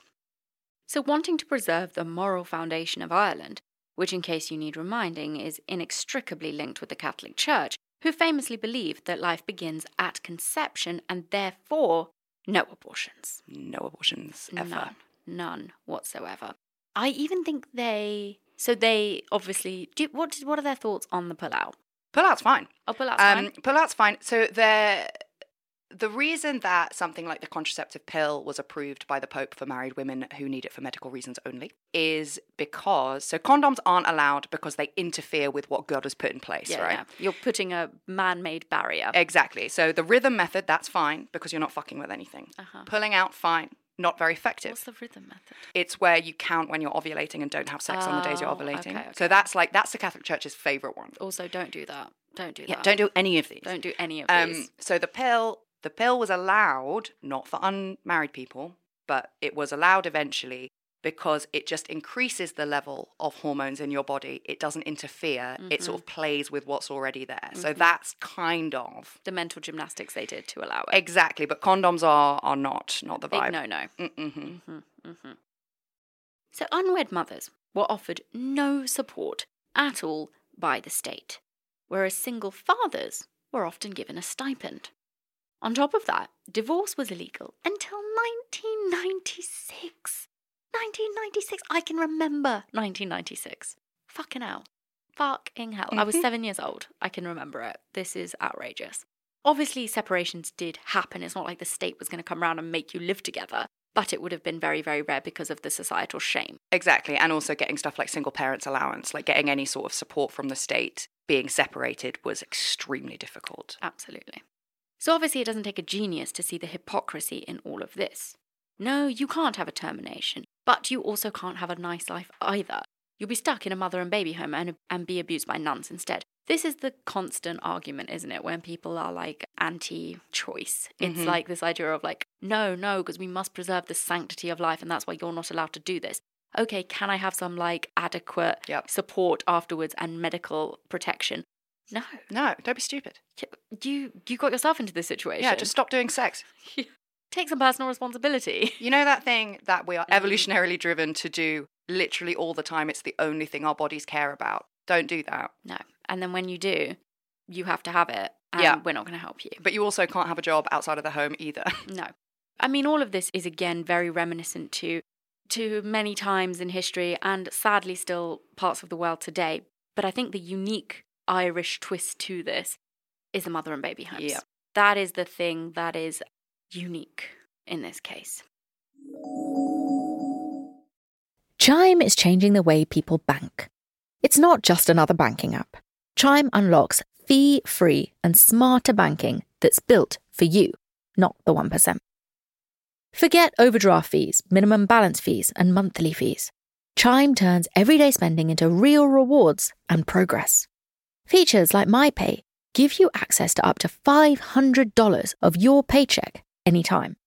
So wanting to preserve the moral foundation of Ireland, which in case you need reminding is inextricably linked with the Catholic Church, who famously believed that life begins at conception and therefore no abortions. No abortions ever. None. None whatsoever. I even think they... So they obviously... Do, what, what are their thoughts on the pull-out? Pull-out's fine. Oh, pull-out's Um, fine. pull-out's fine. So they're... The reason that something like the contraceptive pill was approved by the Pope for married women who need it for medical reasons only is because, so condoms aren't allowed because they interfere with what God has put in place, Yeah, right? yeah. You're putting a man-made barrier. Exactly. So the rhythm method, that's fine because you're not fucking with anything. Uh-huh. Pulling out, fine. Not very effective. What's the rhythm method? It's where you count when you're ovulating and don't have sex on the days you're Oh, ovulating. okay, okay. So that's like, that's the Catholic Church's favourite one. Also, don't do that. Don't do Yeah, that. don't do any of these. Don't do any of Um, these. so the pill, the pill was allowed, not for unmarried people, but it was allowed eventually because it just increases the level of hormones in your body. It doesn't interfere. It sort of plays with what's already there. So that's kind of The mental gymnastics they did to allow it. exactly. But condoms are are not not the Big vibe. no-no. Mm-hmm. So unwed mothers were offered no support at all by the state, whereas single fathers were often given a stipend. On top of that, divorce was illegal until nineteen ninety-six. nineteen ninety-six. I can remember nineteen ninety-six. Fucking hell. Fucking hell. I was Mhm. seven years old. I can remember it. This is outrageous. Obviously, separations did happen. It's not like the state was going to come around and make you live together, but it would have been very, very rare because of the societal shame. Exactly. And also getting stuff like single parents allowance, like getting any sort of support from the state, being separated was extremely difficult. Absolutely. So obviously it doesn't take a genius to see the hypocrisy in all of this. No, you can't have a termination, but you also can't have a nice life either. You'll be stuck in a mother and baby home and, and be abused by nuns instead. This is the constant argument, isn't it, when people are like anti-choice. It's Mhm. like this idea of like, no, no, because we must preserve the sanctity of life and that's why you're not allowed to do this. Okay, can I have some like adequate Yep. support afterwards and medical protection? No. No, don't be stupid. You you got yourself into this situation. Yeah, just stop doing sex. Take some personal responsibility. You know that thing that we are Mm. evolutionarily driven to do literally all the time? It's the only thing our bodies care about. Don't do that. No. And then when you do, you have to have it. And Yeah. we're not going to help you. But you also can't have a job outside of the home either. No. I mean, all of this is again very reminiscent to to many times in history and sadly still parts of the world today. But I think the unique Irish twist to this is the mother and baby homes. Yeah. That is the thing that is unique in this case. Chime is changing the way people bank. It's not just another banking app. Chime unlocks fee-free and smarter banking that's built for you, not the one percent. Forget overdraft fees, minimum balance fees, and monthly fees. Chime turns everyday spending into real rewards and progress. Features like MyPay give you access to up to five hundred dollars of your paycheck anytime.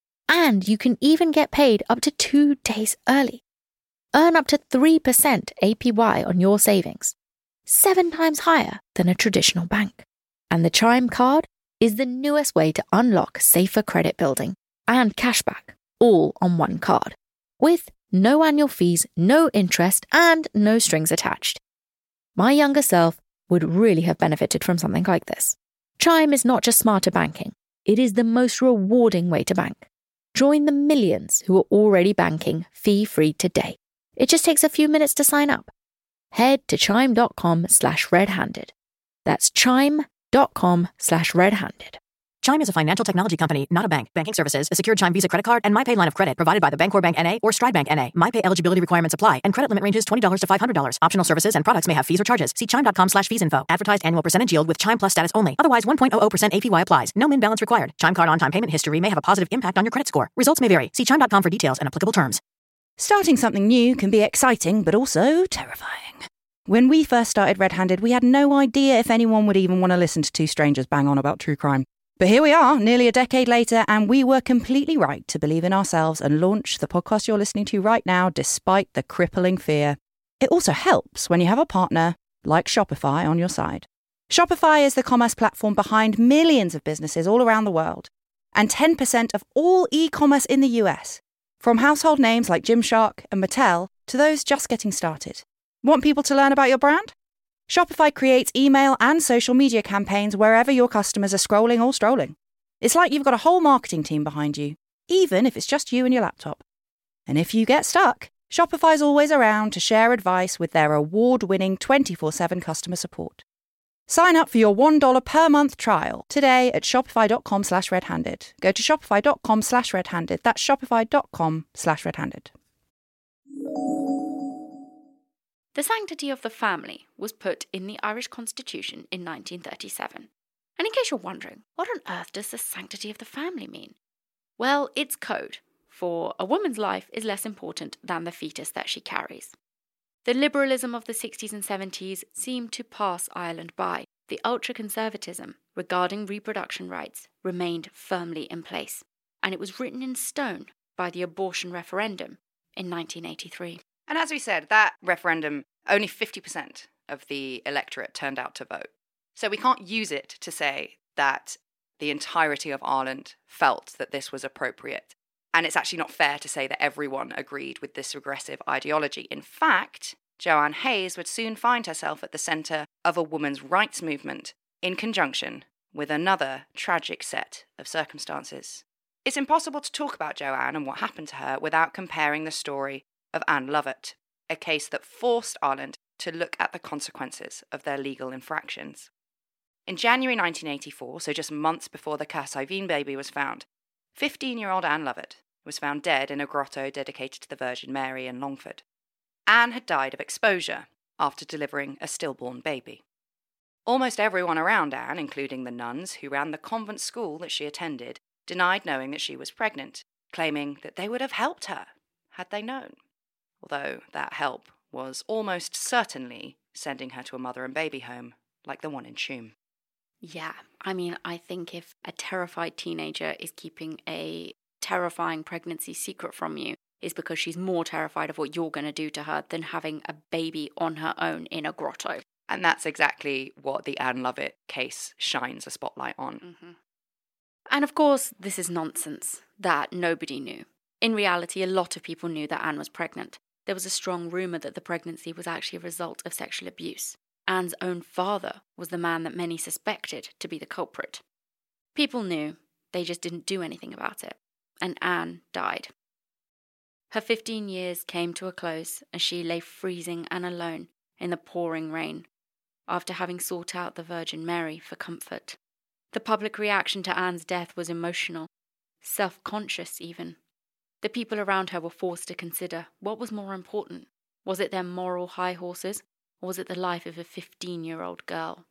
And you can even get paid up to two days early. Earn up to three percent A P Y on your savings, seven times higher than a traditional bank. And the Chime card is the newest way to unlock safer credit building and cashback, all on one card, with no annual fees, no interest, and no strings attached. My younger self would really have benefited from something like this. Chime is not just smarter banking, it is the most rewarding way to bank. Join the millions who are already banking fee-free today. It just takes a few minutes to sign up. Head to chime.com slash red-handed. That's chime.com slash red-handed. Chime is a financial technology company, not a bank. Banking services, a secured Chime Visa credit card, and MyPay line of credit provided by the Bancorp Bank N A or Stride Bank N A. MyPay eligibility requirements apply, and credit limit ranges twenty dollars to five hundred dollars. Optional services and products may have fees or charges. See chime.com slash fees info. Advertised annual percentage yield with Chime Plus status only. Otherwise, one point zero zero percent A P Y applies. No min balance required. Chime card on-time payment history may have a positive impact on your credit score. Results may vary. See chime dot com for details and applicable terms. Starting something new can be exciting, but also terrifying. When we first started Red Handed, we had no idea if anyone would even want to listen to two strangers bang on about true crime. But here we are, nearly a decade later, and we were completely right to believe in ourselves and launch the podcast you're listening to right now, despite the crippling fear. It also helps when you have a partner like Shopify on your side. Shopify is the commerce platform behind millions of businesses all around the world, and ten percent of all e-commerce in the U S, from household names like Gymshark and Mattel to those just getting started. Want people to learn about your brand? Shopify creates email and social media campaigns wherever your customers are scrolling or strolling. It's like you've got a whole marketing team behind you, even if it's just you and your laptop. And if you get stuck, Shopify's always around to share advice with their award-winning twenty-four seven customer support. Sign up for your one dollar per month trial today at shopify.com slash redhanded. Go to shopify.com slash redhanded. That's shopify.com slash redhanded. The sanctity of the family was put in the Irish Constitution in nineteen thirty-seven. And in case you're wondering, what on earth does the sanctity of the family mean? Well, it's code for a woman's life is less important than the fetus that she carries. The liberalism of the sixties and seventies seemed to pass Ireland by. The ultra-conservatism regarding reproduction rights remained firmly in place, and it was written in stone by the abortion referendum in nineteen eighty-three. And as we said, that referendum, only fifty percent of the electorate turned out to vote. So we can't use it to say that the entirety of Ireland felt that this was appropriate. And it's actually not fair to say that everyone agreed with this regressive ideology. In fact, Joanne Hayes would soon find herself at the centre of a women's rights movement in conjunction with another tragic set of circumstances. It's impossible to talk about Joanne and what happened to her without comparing the story of Anne Lovett, a case that forced Ireland to look at the consequences of their legal infractions. In January nineteen eighty-four, so just months before the Cassavine baby was found, fifteen-year-old Anne Lovett was found dead in a grotto dedicated to the Virgin Mary in Longford. Anne had died of exposure after delivering a stillborn baby. Almost everyone around Anne, including the nuns who ran the convent school that she attended, denied knowing that she was pregnant, claiming that they would have helped her had they known. Although that help was almost certainly sending her to a mother and baby home like the one in Tuam. Yeah, I mean, I think if a terrified teenager is keeping a terrifying pregnancy secret from you, it's because she's more terrified of what you're going to do to her than having a baby on her own in a grotto. And that's exactly what the Anne Lovett case shines a spotlight on. Mm-hmm. And of course, this is nonsense that nobody knew. In reality, a lot of people knew that Anne was pregnant. There was a strong rumour that the pregnancy was actually a result of sexual abuse. Anne's own father was the man that many suspected to be the culprit. People knew, they just didn't do anything about it. And Anne died. Her fifteen years came to a close as she lay freezing and alone in the pouring rain, after having sought out the Virgin Mary for comfort. The public reaction to Anne's death was emotional, self-conscious even. The people around her were forced to consider what was more important. Was it their moral high horses, or was it the life of a fifteen-year-old girl?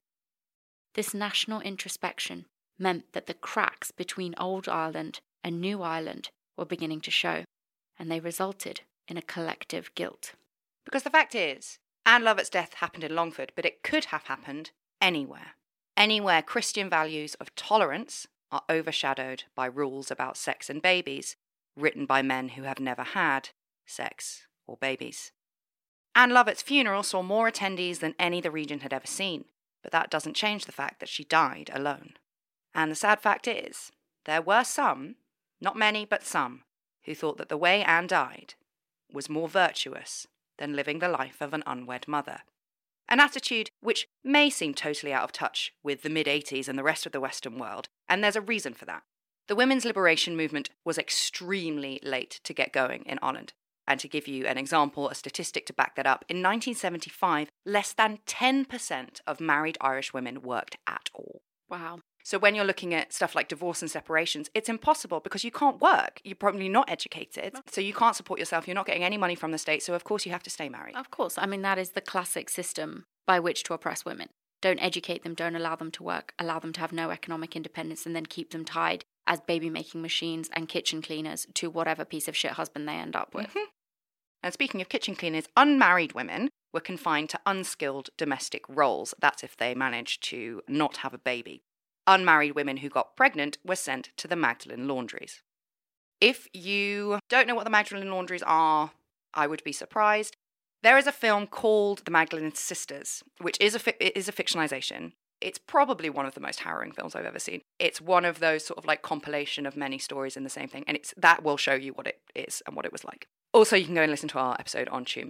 This national introspection meant that the cracks between Old Ireland and New Ireland were beginning to show, and they resulted in a collective guilt. Because the fact is, Anne Lovett's death happened in Longford, but it could have happened anywhere. Anywhere Christian values of tolerance are overshadowed by rules about sex and babies, written by men who have never had sex or babies. Anne Lovett's funeral saw more attendees than any the region had ever seen, but that doesn't change the fact that she died alone. And the sad fact is, there were some, not many but some, who thought that the way Anne died was more virtuous than living the life of an unwed mother. An attitude which may seem totally out of touch with the mid-eighties and the rest of the Western world, and there's a reason for that. The women's liberation movement was extremely late to get going in Ireland. And to give you an example, a statistic to back that up, in nineteen seventy-five, less than ten percent of married Irish women worked at all. Wow. So when you're looking at stuff like divorce and separations, it's impossible because you can't work. You're probably not educated, so you can't support yourself. You're not getting any money from the state, so of course you have to stay married. Of course. I mean, that is the classic system by which to oppress women. Don't educate them, don't allow them to work, allow them to have no economic independence, and then keep them tied as baby-making machines and kitchen cleaners to whatever piece of shit husband they end up with. Mm-hmm. And speaking of kitchen cleaners, unmarried women were confined to unskilled domestic roles. That's if they managed to not have a baby. Unmarried women who got pregnant were sent to the Magdalen laundries. If you don't know what the Magdalen laundries are, I would be surprised. There is a film called The Magdalen Sisters, which is a fi- it is a fictionalization. It's probably one of the most harrowing films I've ever seen. It's one of those sort of like compilation of many stories in the same thing, and it's that will show you what it is and what it was like. Also, you can go and listen to our episode on Tume.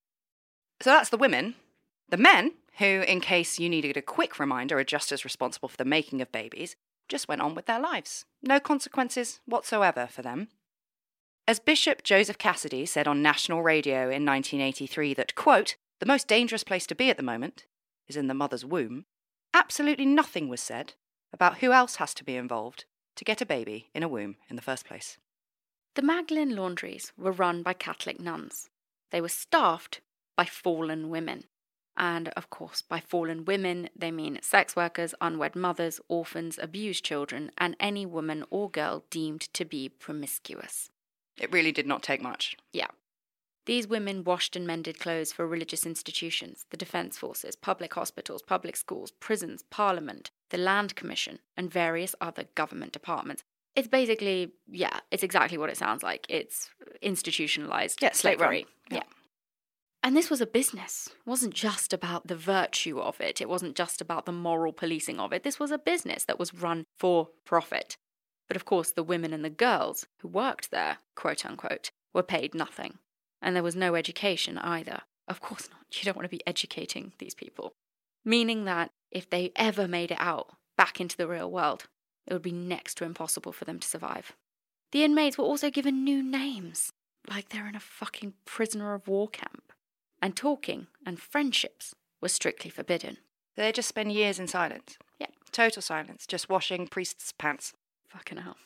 So that's the women. The men, who, in case you needed a quick reminder, are just as responsible for the making of babies, just went on with their lives. No consequences whatsoever for them. As Bishop Joseph Cassidy said on national radio in nineteen eighty-three that, quote, the most dangerous place to be at the moment is in the mother's womb, absolutely nothing was said about who else has to be involved to get a baby in a womb in the first place. The Magdalen laundries were run by Catholic nuns. They were staffed by fallen women. And, of course, by fallen women, they mean sex workers, unwed mothers, orphans, abused children, and any woman or girl deemed to be promiscuous. It really did not take much. Yeah. These women washed and mended clothes for religious institutions, the defence forces, public hospitals, public schools, prisons, parliament, the Land Commission, and various other government departments. It's basically, yeah, it's exactly what it sounds like. It's institutionalised yeah, slavery. Yeah. yeah. And this was a business. It wasn't just about the virtue of it. It wasn't just about the moral policing of it. This was a business that was run for profit. But of course, the women and the girls who worked there, quote unquote, were paid nothing. And there was no education either. Of course not. You don't want to be educating these people. Meaning that if they ever made it out back into the real world, it would be next to impossible for them to survive. The inmates were also given new names, like they're in a fucking prisoner of war camp. And talking and friendships were strictly forbidden. They just spend years in silence. Yeah. Total silence, just washing priests' pants. Fucking hell.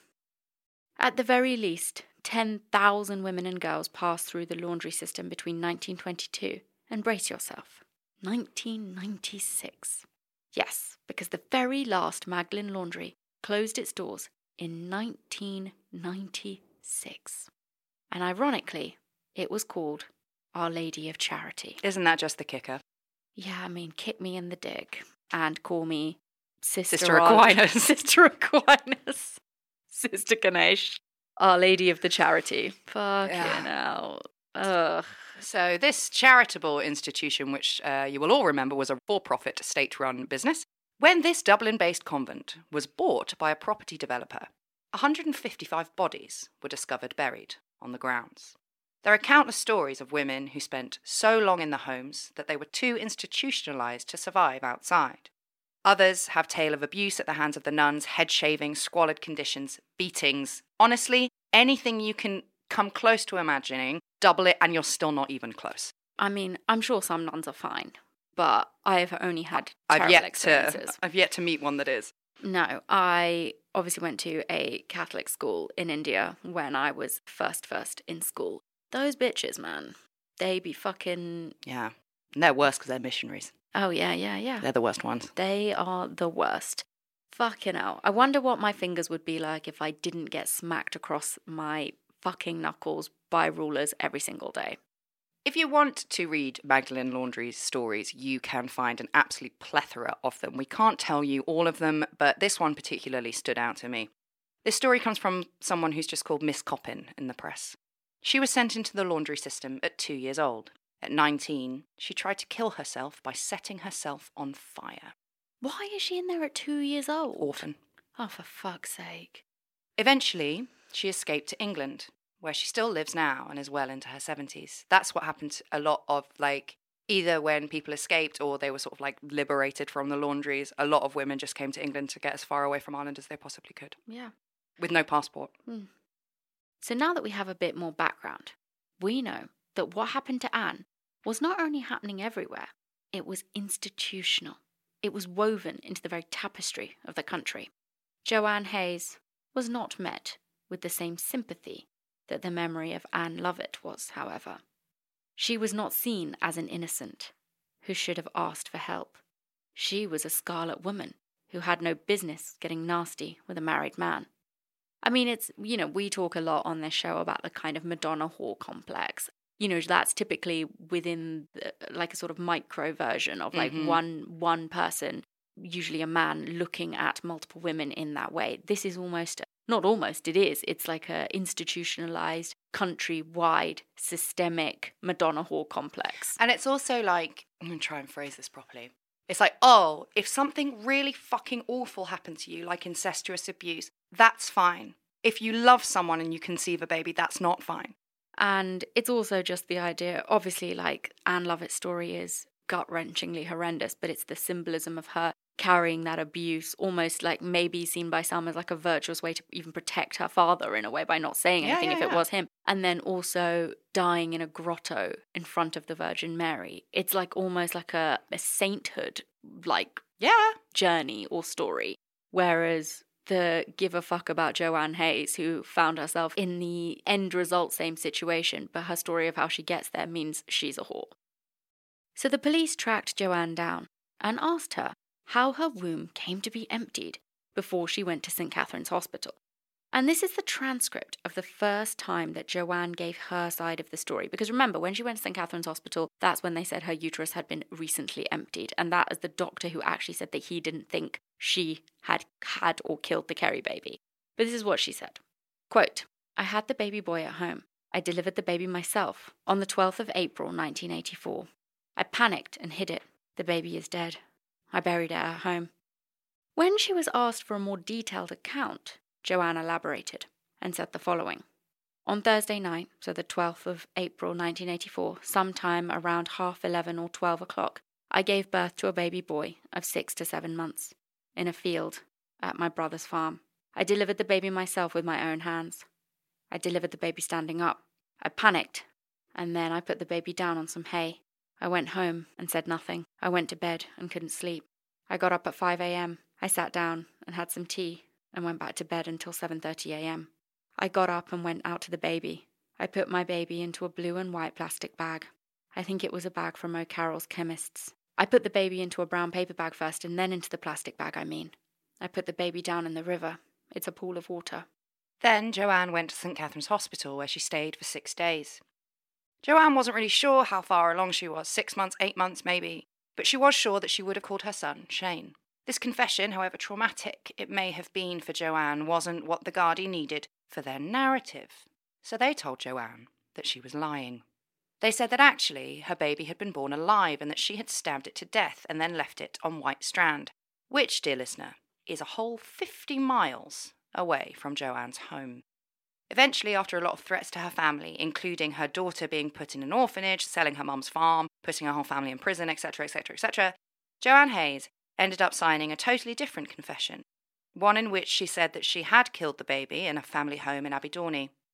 At the very least, ten thousand women and girls passed through the laundry system between nineteen twenty-two and, brace yourself, nineteen ninety-six. Yes, because the very last Magdalen laundry closed its doors in nineteen ninety-six. And ironically, it was called Our Lady of Charity. Isn't that just the kicker? Yeah, I mean, kick me in the dick and call me Sister, Sister of- Aquinas. Sister Aquinas. Sister Ganesh. Our Lady of the Charity. Fucking Yeah. hell. Ugh. So this charitable institution, which uh, you will all remember was a for-profit state-run business, when this Dublin-based convent was bought by a property developer, one hundred fifty-five bodies were discovered buried on the grounds. There are countless stories of women who spent so long in the homes that they were too institutionalised to survive outside. Others have tale of abuse at the hands of the nuns, head shaving, squalid conditions, beatings. Honestly, anything you can come close to imagining, double it, and you're still not even close. I mean, I'm sure some nuns are fine, but I've only had I've terrible yet experiences. to I've yet to meet one that is. No, I obviously went to a Catholic school in India when I was first first in school. Those bitches, man, they be fucking... Yeah. And they're worse because they're missionaries. Oh, yeah, yeah, yeah. They're the worst ones. They are the worst. Fucking hell. I wonder what my fingers would be like if I didn't get smacked across my fucking knuckles by rulers every single day. If you want to read Magdalene Laundrie's stories, you can find an absolute plethora of them. We can't tell you all of them, but this one particularly stood out to me. This story comes from someone who's just called Miss Coppin in the press. She was sent into the laundry system at two years old. At nineteen, she tried to kill herself by setting herself on fire. Why is she in there at two years old? Orphan. Oh, for fuck's sake. Eventually, she escaped to England, where she still lives now and is well into her seventies. That's what happened to a lot of, like, either when people escaped or they were sort of, like, liberated from the laundries. A lot of women just came to England to get as far away from Ireland as they possibly could. Yeah. With no passport. Hmm. So now that we have a bit more background, we know that what happened to Anne was not only happening everywhere, it was institutional. It was woven into the very tapestry of the country. Joanne Hayes was not met with the same sympathy that the memory of Anne Lovett was, however. She was not seen as an innocent who should have asked for help. She was a scarlet woman who had no business getting nasty with a married man. I mean, it's, you know, we talk a lot on this show about the kind of Madonna whore complex. You know, that's typically within the, like a sort of micro version of like mm-hmm. one one person, usually a man, looking at multiple women in that way. This is almost, not almost, it is. It's like a institutionalized, country-wide, systemic Madonna whore complex. And it's also like, I'm going to try and phrase this properly. It's like, oh, if something really fucking awful happened to you, like incestuous abuse, that's fine. If you love someone and you conceive a baby, that's not fine. And it's also just the idea, obviously, like, Anne Lovett's story is gut-wrenchingly horrendous, but it's the symbolism of her carrying that abuse, almost like maybe seen by some as like a virtuous way to even protect her father in a way by not saying yeah, anything yeah, if yeah. it was him. And then also dying in a grotto in front of the Virgin Mary. It's like almost like a, a sainthood, like, yeah, journey or story. Whereas the give a fuck about Joanne Hayes, who found herself in the end result same situation, but her story of how she gets there means she's a whore. So the police tracked Joanne down and asked her how her womb came to be emptied before she went to Saint Catherine's Hospital. And this is the transcript of the first time that Joanne gave her side of the story. Because remember, when she went to Saint Catherine's Hospital, that's when they said her uterus had been recently emptied. And that is the doctor who actually said that he didn't think she had had or killed the Kerry baby. But this is what she said. Quote, I had the baby boy at home. I delivered the baby myself on the twelfth of April, nineteen eighty-four. I panicked and hid it. The baby is dead. I buried it at home. When she was asked for a more detailed account, Joanne elaborated and said the following. On Thursday night, so the twelfth of April nineteen eighty-four, sometime around half eleven or twelve o'clock, I gave birth to a baby boy of six to seven months in a field at my brother's farm. I delivered the baby myself with my own hands. I delivered the baby standing up. I panicked, and then I put the baby down on some hay. I went home and said nothing. I went to bed and couldn't sleep. I got up at five a.m. I sat down and had some tea and went back to bed until seven thirty a.m. I got up and went out to the baby. I put my baby into a blue and white plastic bag. I think it was a bag from O'Carroll's Chemists. I put the baby into a brown paper bag first and then into the plastic bag, I mean. I put the baby down in the river. It's a pool of water. Then Joanne went to Saint Catherine's Hospital, where she stayed for six days. Joanne wasn't really sure how far along she was, six months, eight months maybe, but she was sure that she would have called her son Shane. This confession, however traumatic it may have been for Joanne, wasn't what the Gardaí needed for their narrative. So they told Joanne that she was lying. They said that actually her baby had been born alive and that she had stabbed it to death and then left it on White Strand, which, dear listener, is a whole fifty miles away from Joanne's home. Eventually, after a lot of threats to her family, including her daughter being put in an orphanage, selling her mum's farm, putting her whole family in prison, et cetera, et cetera, et cetera, Joanne Hayes ended up signing a totally different confession, one in which she said that she had killed the baby in a family home in Abbeydorney.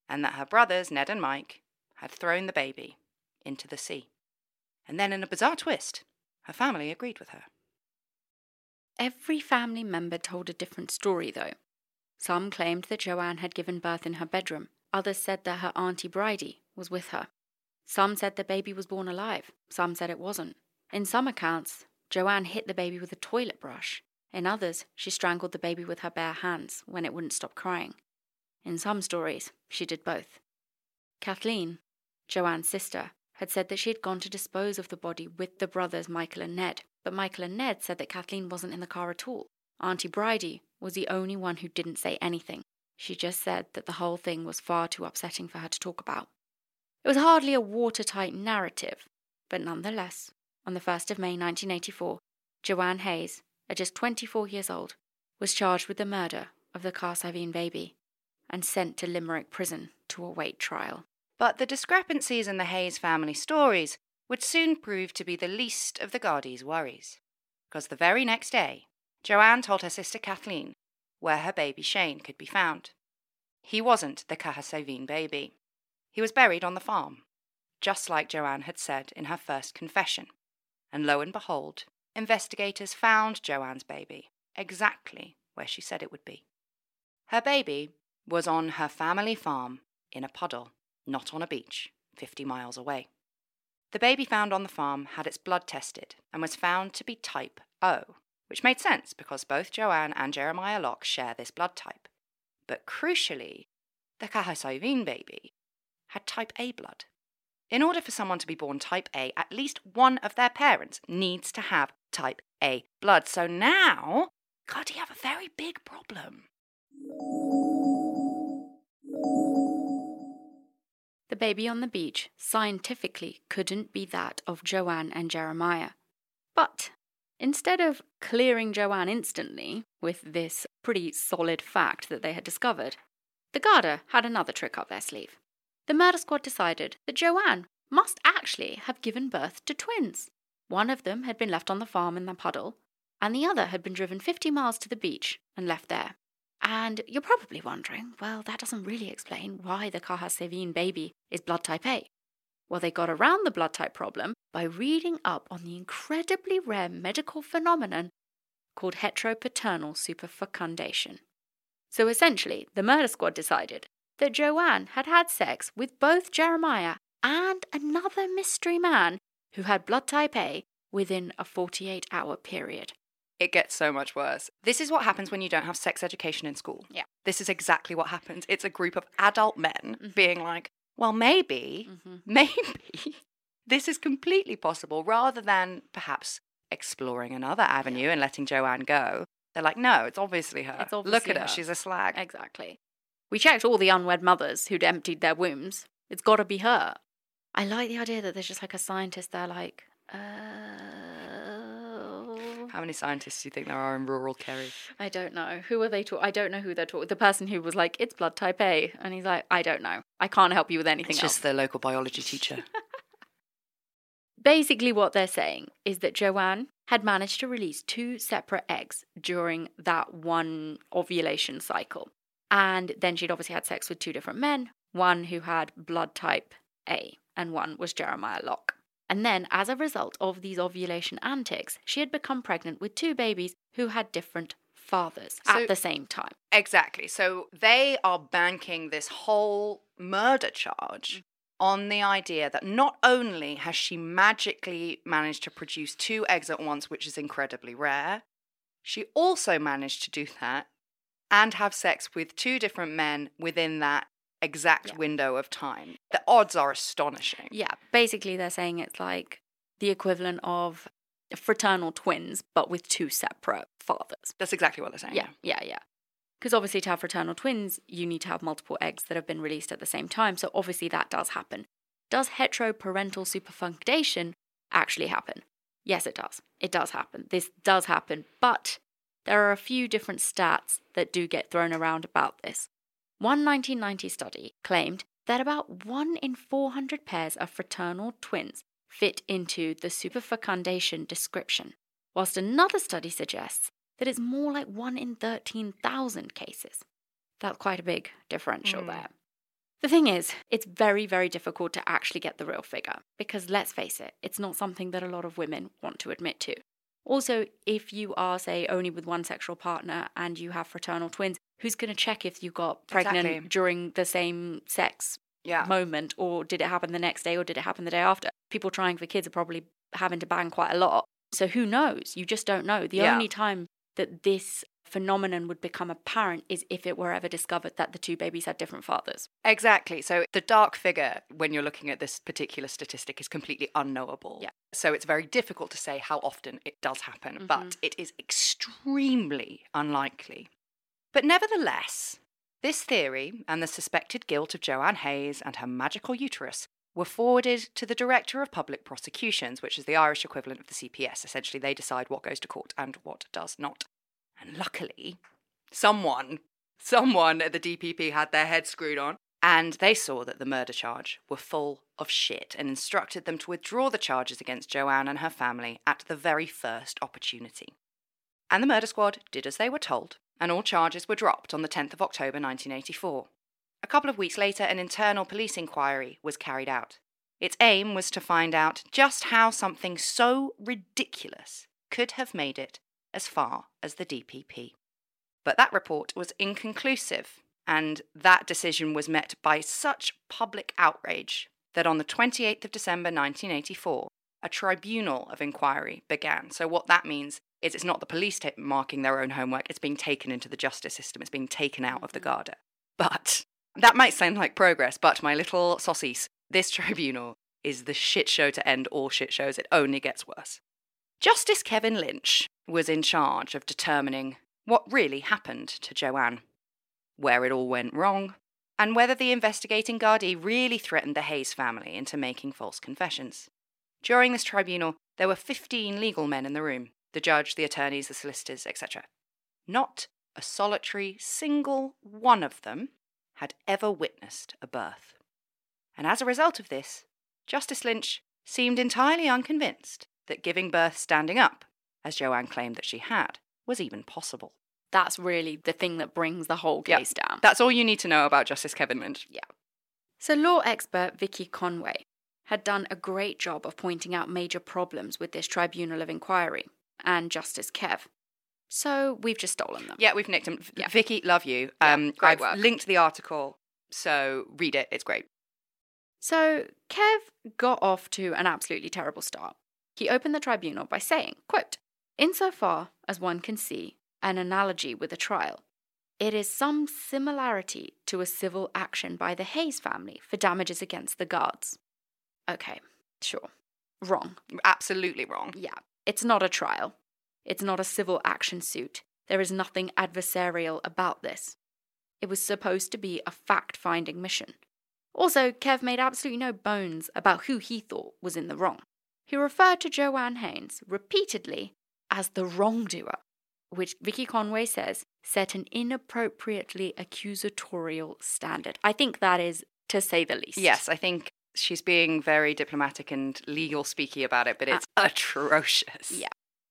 and that her brothers, Ned and Mike, had thrown the baby into the sea. And then in a bizarre twist, her family agreed with her. Every family member told a different story, though. Some claimed that Joanne had given birth in her bedroom. Others said that her Auntie Bridie was with her. Some said the baby was born alive. Some said it wasn't. In some accounts, Joanne hit the baby with a toilet brush. In others, she strangled the baby with her bare hands when it wouldn't stop crying. In some stories, she did both. Kathleen, Joanne's sister, had said that she had gone to dispose of the body with the brothers Michael and Ned, but Michael and Ned said that Kathleen wasn't in the car at all. Auntie Bridie was the only one who didn't say anything. She just said that the whole thing was far too upsetting for her to talk about. It was hardly a watertight narrative, but nonetheless, on the first of May nineteen eighty-four, Joanne Hayes, at just twenty-four years old, was charged with the murder of the Carsavine baby and sent to Limerick prison to await trial. But the discrepancies in the Hayes family stories would soon prove to be the least of the Gardaí's worries, because the very next day, Joanne told her sister Kathleen where her baby Shane could be found. He wasn't the Carsavine baby. He was buried on the farm, just like Joanne had said in her first confession. And lo and behold, investigators found Joanne's baby exactly where she said it would be. Her baby was on her family farm in a puddle, not on a beach, fifty miles away. The baby found on the farm had its blood tested and was found to be type O, which made sense because both Joanne and Jeremiah Locke share this blood type. But crucially, the Carsavine baby had type A blood. In order for someone to be born type A, at least one of their parents needs to have type A blood. So now, God, you have a very big problem. The baby on the beach scientifically couldn't be that of Joanne and Jeremiah. But instead of clearing Joanne instantly with this pretty solid fact that they had discovered, the Garda had another trick up their sleeve. The murder squad decided that Joanne must actually have given birth to twins. One of them had been left on the farm in the puddle, and the other had been driven fifty miles to the beach and left there. And you're probably wondering, well, that doesn't really explain why the Carsavine baby is blood type A. Well, they got around the blood type problem by reading up on the incredibly rare medical phenomenon called heteropaternal superfecundation. So essentially, the murder squad decided that Joanne had had sex with both Jeremiah and another mystery man who had blood type A within a forty-eight hour period. It gets so much worse. This is what happens when you don't have sex education in school. Yeah. This is exactly what happens. It's a group of adult men mm-hmm. being like, well, maybe, mm-hmm. maybe this is completely possible, rather than perhaps exploring another avenue yeah. and letting Joanne go. They're like, no, it's obviously her. It's obviously Look at her. her. She's a slag. Exactly. We checked all the unwed mothers who'd emptied their wombs. It's got to be her. I like the idea that there's just like a scientist there like, uh... How many scientists do you think there are in rural Kerry? I don't know. Who are they talking? I don't know who they're talking. The person who was like, it's blood type A. And he's like, I don't know. I can't help you with anything it's else. It's just the local biology teacher. Basically what they're saying is that Joanne had managed to release two separate eggs during that one ovulation cycle. And then she'd obviously had sex with two different men, one who had blood type A and one was Jeremiah Locke. And then, as a result of these ovulation antics, she had become pregnant with two babies who had different fathers so, at the same time. Exactly. So they are banking this whole murder charge on the idea that not only has she magically managed to produce two eggs at once, which is incredibly rare, she also managed to do that and have sex with two different men within that exact yeah. window of time. The odds are astonishing. Yeah, basically they're saying it's like the equivalent of fraternal twins, but with two separate fathers. That's exactly what they're saying. Yeah, yeah, yeah. Because obviously to have fraternal twins, you need to have multiple eggs that have been released at the same time, so obviously that does happen. Does heteroparental superfecundation actually happen? Yes, it does. It does happen. This does happen, but there are a few different stats that do get thrown around about this. One nineteen ninety study claimed that about one in four hundred pairs of fraternal twins fit into the superfecundation description, whilst another study suggests that it's more like one in thirteen thousand cases. That's quite a big differential mm. there. The thing is, it's very, very difficult to actually get the real figure because, let's face it, it's not something that a lot of women want to admit to. Also, if you are, say, only with one sexual partner and you have fraternal twins, who's going to check if you got pregnant Exactly. during the same sex Yeah. moment, or did it happen the next day, or did it happen the day after? People trying for kids are probably having to bang quite a lot. So who knows? You just don't know. The Yeah. only time that this phenomenon would become apparent is if it were ever discovered that the two babies had different fathers. Exactly. So the dark figure, when you're looking at this particular statistic, is completely unknowable. Yeah. So it's very difficult to say how often it does happen, Mhm. but it is extremely unlikely. But nevertheless, this theory and the suspected guilt of Joanne Hayes and her magical uterus were forwarded to the Director of Public Prosecutions, which is the Irish equivalent of the C P S. Essentially, they decide what goes to court and what does not. And luckily, someone, someone at the D P P had their head screwed on, and they saw that the murder charge were full of shit and instructed them to withdraw the charges against Joanne and her family at the very first opportunity. And the murder squad did as they were told, and all charges were dropped on the tenth of October nineteen eighty-four. A couple of weeks later, an internal police inquiry was carried out. Its aim was to find out just how something so ridiculous could have made it as far as the D P P. But that report was inconclusive, and that decision was met by such public outrage that on the twenty-eighth of December nineteen eighty-four, a tribunal of inquiry began. So what that means is it's not the police ta- marking their own homework, it's being taken into the justice system, it's being taken out of the Garda. But that might sound like progress, but my little saucisse, this tribunal is the shit show to end all shit shows. It only gets worse. Justice Kevin Lynch was in charge of determining what really happened to Joanne, where it all went wrong, and whether the investigating Gardaí really threatened the Hayes family into making false confessions. During this tribunal, there were fifteen legal men in the room, the judge, the attorneys, the solicitors, et cetera. Not a solitary single one of them had ever witnessed a birth. And as a result of this, Justice Lynch seemed entirely unconvinced that giving birth standing up, as Joanne claimed that she had, was even possible. That's really the thing that brings the whole Yeah, case down. That's all you need to know about Justice Kevin Lynch. Yeah. So law expert Vicky Conway had done a great job of pointing out major problems with this tribunal of inquiry and Justice Kev. So we've just stolen them. Yeah, we've nicked them. Yeah. Vicky, love you. Yeah, Um, great I've work. linked the article, so read it. It's great. So Kev got off to an absolutely terrible start. He opened the tribunal by saying, quote, "Insofar as one can see an analogy with a trial, it is some similarity to a civil action by the Hayes family for damages against the guards." Okay, sure. Wrong. Absolutely wrong. Yeah, it's not a trial. It's not a civil action suit. There is nothing adversarial about this. It was supposed to be a fact-finding mission. Also, Kev made absolutely no bones about who he thought was in the wrong. He referred to Joanne Hayes repeatedly as the wrongdoer, which Vicky Conway says set an inappropriately accusatorial standard. I think that is, to say the least. Yes, I think she's being very diplomatic and legal speaky about it, but it's uh, atrocious. Yeah.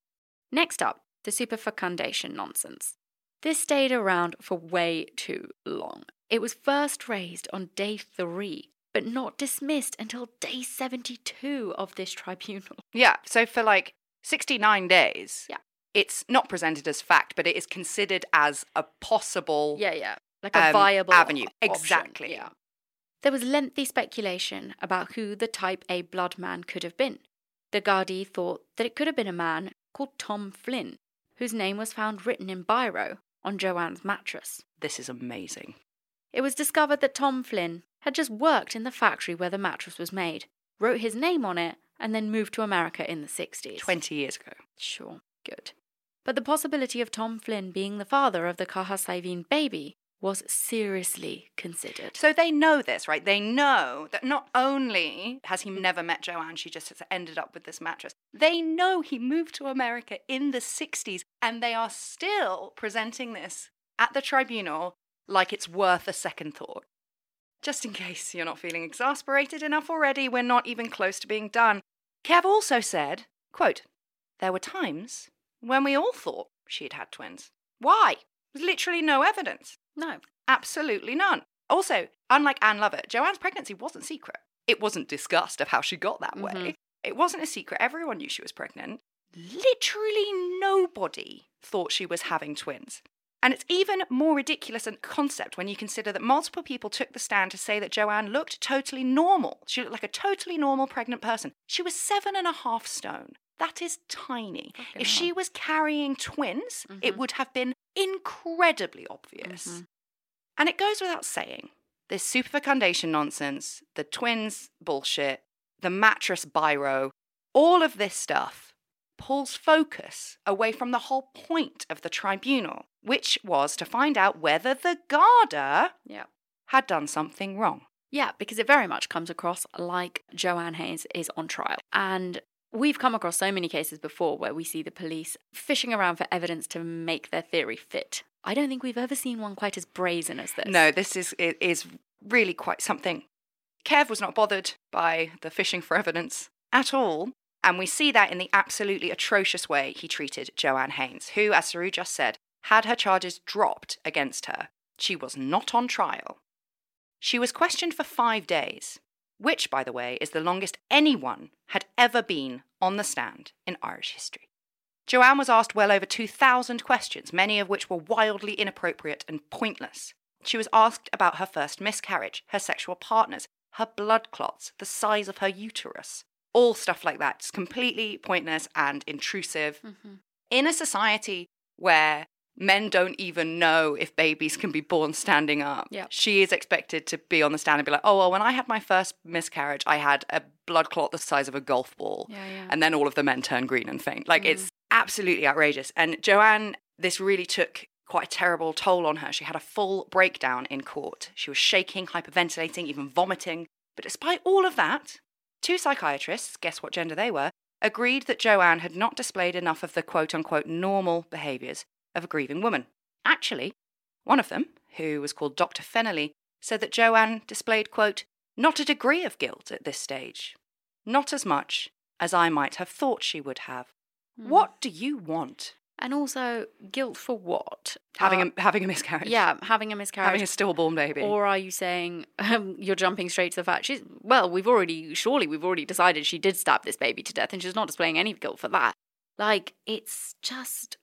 Next up, the superfecundation nonsense. This stayed around for way too long. It was first raised on day three, but not dismissed until day seventy-two of this tribunal. Yeah, so for like sixty-nine days, Yeah. it's not presented as fact, but it is considered as a possible Yeah, yeah. Like a um, viable avenue. option, Exactly. Yeah. There was lengthy speculation about who the type A blood man could have been. The Gardaí thought that it could have been a man called Tom Flynn, whose name was found written in biro on Joanne's mattress. This is amazing. It was discovered that Tom Flynn had just worked in the factory where the mattress was made, wrote his name on it, and then moved to America in the sixties. twenty years ago. Sure, good. But the possibility of Tom Flynn being the father of the Cahasaivin baby was seriously considered. So they know this, right? They know that not only has he never met Joanne, she just has ended up with this mattress. They know he moved to America in the sixties, and they are still presenting this at the tribunal like it's worth a second thought. Just in case you're not feeling exasperated enough already, we're not even close to being done. Kev also said, quote, "There were times when we all thought she'd had twins. Why? There's literally no evidence. No. Absolutely none. Also, unlike Anne Lovett, Joanne's pregnancy wasn't secret. It wasn't discussed of how she got that way. Mhm. It wasn't a secret. Everyone knew she was pregnant. Literally nobody thought she was having twins. And it's even more ridiculous a concept when you consider that multiple people took the stand to say that Joanne looked totally normal. She looked like a totally normal pregnant person. She was seven and a half stone. That is tiny. Fucking If hell. she was carrying twins, it Mhm. would have been incredibly obvious. Mhm. And it goes without saying, this superfecundation nonsense, the twins bullshit, the mattress biro, all of this stuff pulls focus away from the whole point of the tribunal, which was to find out whether the Garda Yeah. had done something wrong. Yeah, because it very much comes across like Joanne Hayes is on trial. And we've come across so many cases before where we see the police fishing around for evidence to make their theory fit. I don't think we've ever seen one quite as brazen as this. No, this is it is really quite something. Kev was not bothered by the fishing for evidence at all, and we see that in the absolutely atrocious way he treated Joanne Haynes, who, as Saru just said, had her charges dropped against her. She was not on trial. She was questioned for five days, which, by the way, is the longest anyone had ever been on the stand in Irish history. Joanne was asked well over two thousand questions, many of which were wildly inappropriate and pointless. She was asked about her first miscarriage, her sexual partners, her blood clots, the size of her uterus, all stuff like that. It's completely pointless and intrusive. Mhm. In a society where men don't even know if babies can be born standing up, Yep. she is expected to be on the stand and be like, oh, well, when I had my first miscarriage, I had a blood clot the size of a golf ball. Yeah, yeah. And then all of the men turn green and faint. Like, Mm. it's absolutely outrageous. And Joanne, this really took quite a terrible toll on her. She had a full breakdown in court. She was shaking, hyperventilating, even vomiting. But despite all of that, two psychiatrists, guess what gender they were, agreed that Joanne had not displayed enough of the quote-unquote normal behaviours of a grieving woman. Actually, one of them, who was called Doctor Fennelly, said that Joanne displayed, quote, not a degree of guilt at this stage. Not as much as I might have thought she would have. Mm. What do you want? And also, guilt for what? Having Uh, a having a miscarriage? Yeah, having a miscarriage. Having a stillborn baby. Or are you saying um, you're jumping straight to the fact she's, well, we've already, surely we've already decided she did stab this baby to death and she's not displaying any guilt for that. Like, it's just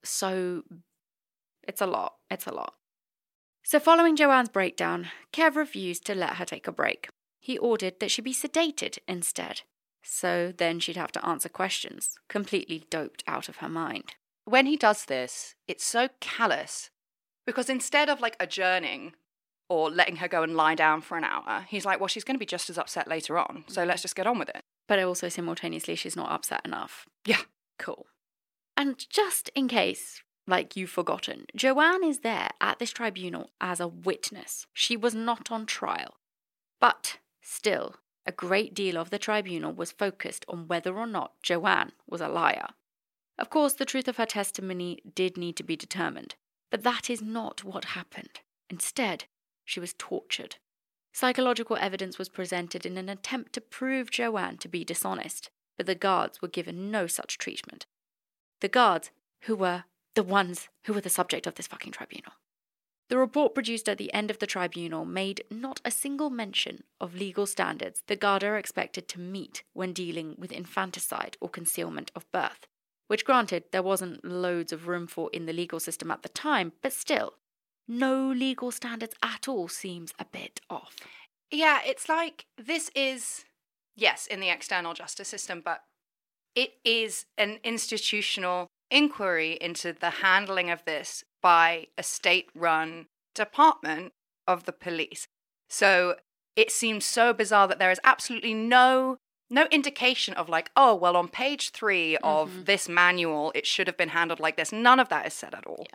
so, it's a lot. It's a lot. So following Joanne's breakdown, Kev refused to let her take a break. He ordered that she be sedated instead. So then she'd have to answer questions, completely doped out of her mind. When he does this, it's so callous because instead of like adjourning or letting her go and lie down for an hour, he's like, well, she's going to be just as upset later on, so let's just get on with it. But also simultaneously, she's not upset enough. Yeah. Cool. And just in case, like you've forgotten, Joanne is there at this tribunal as a witness. She was not on trial. But still, a great deal of the tribunal was focused on whether or not Joanne was a liar. Of course, the truth of her testimony did need to be determined, but that is not what happened. Instead, she was tortured. Psychological evidence was presented in an attempt to prove Joanne to be dishonest, but the guards were given no such treatment. The guards, who were the ones who were the subject of this fucking tribunal. The report produced at the end of the tribunal made not a single mention of legal standards the Garda are expected to meet when dealing with infanticide or concealment of birth, which granted there wasn't loads of room for in the legal system at the time, but still, no legal standards at all seems a bit off. Yeah, it's like this is, yes, in the external justice system, but it is an institutional inquiry into the handling of this by a state-run department of the police. So it seems so bizarre that there is absolutely no no indication of like, oh, well, on page three of Mhm. this manual, it should have been handled like this. None of that is said at all. Yeah.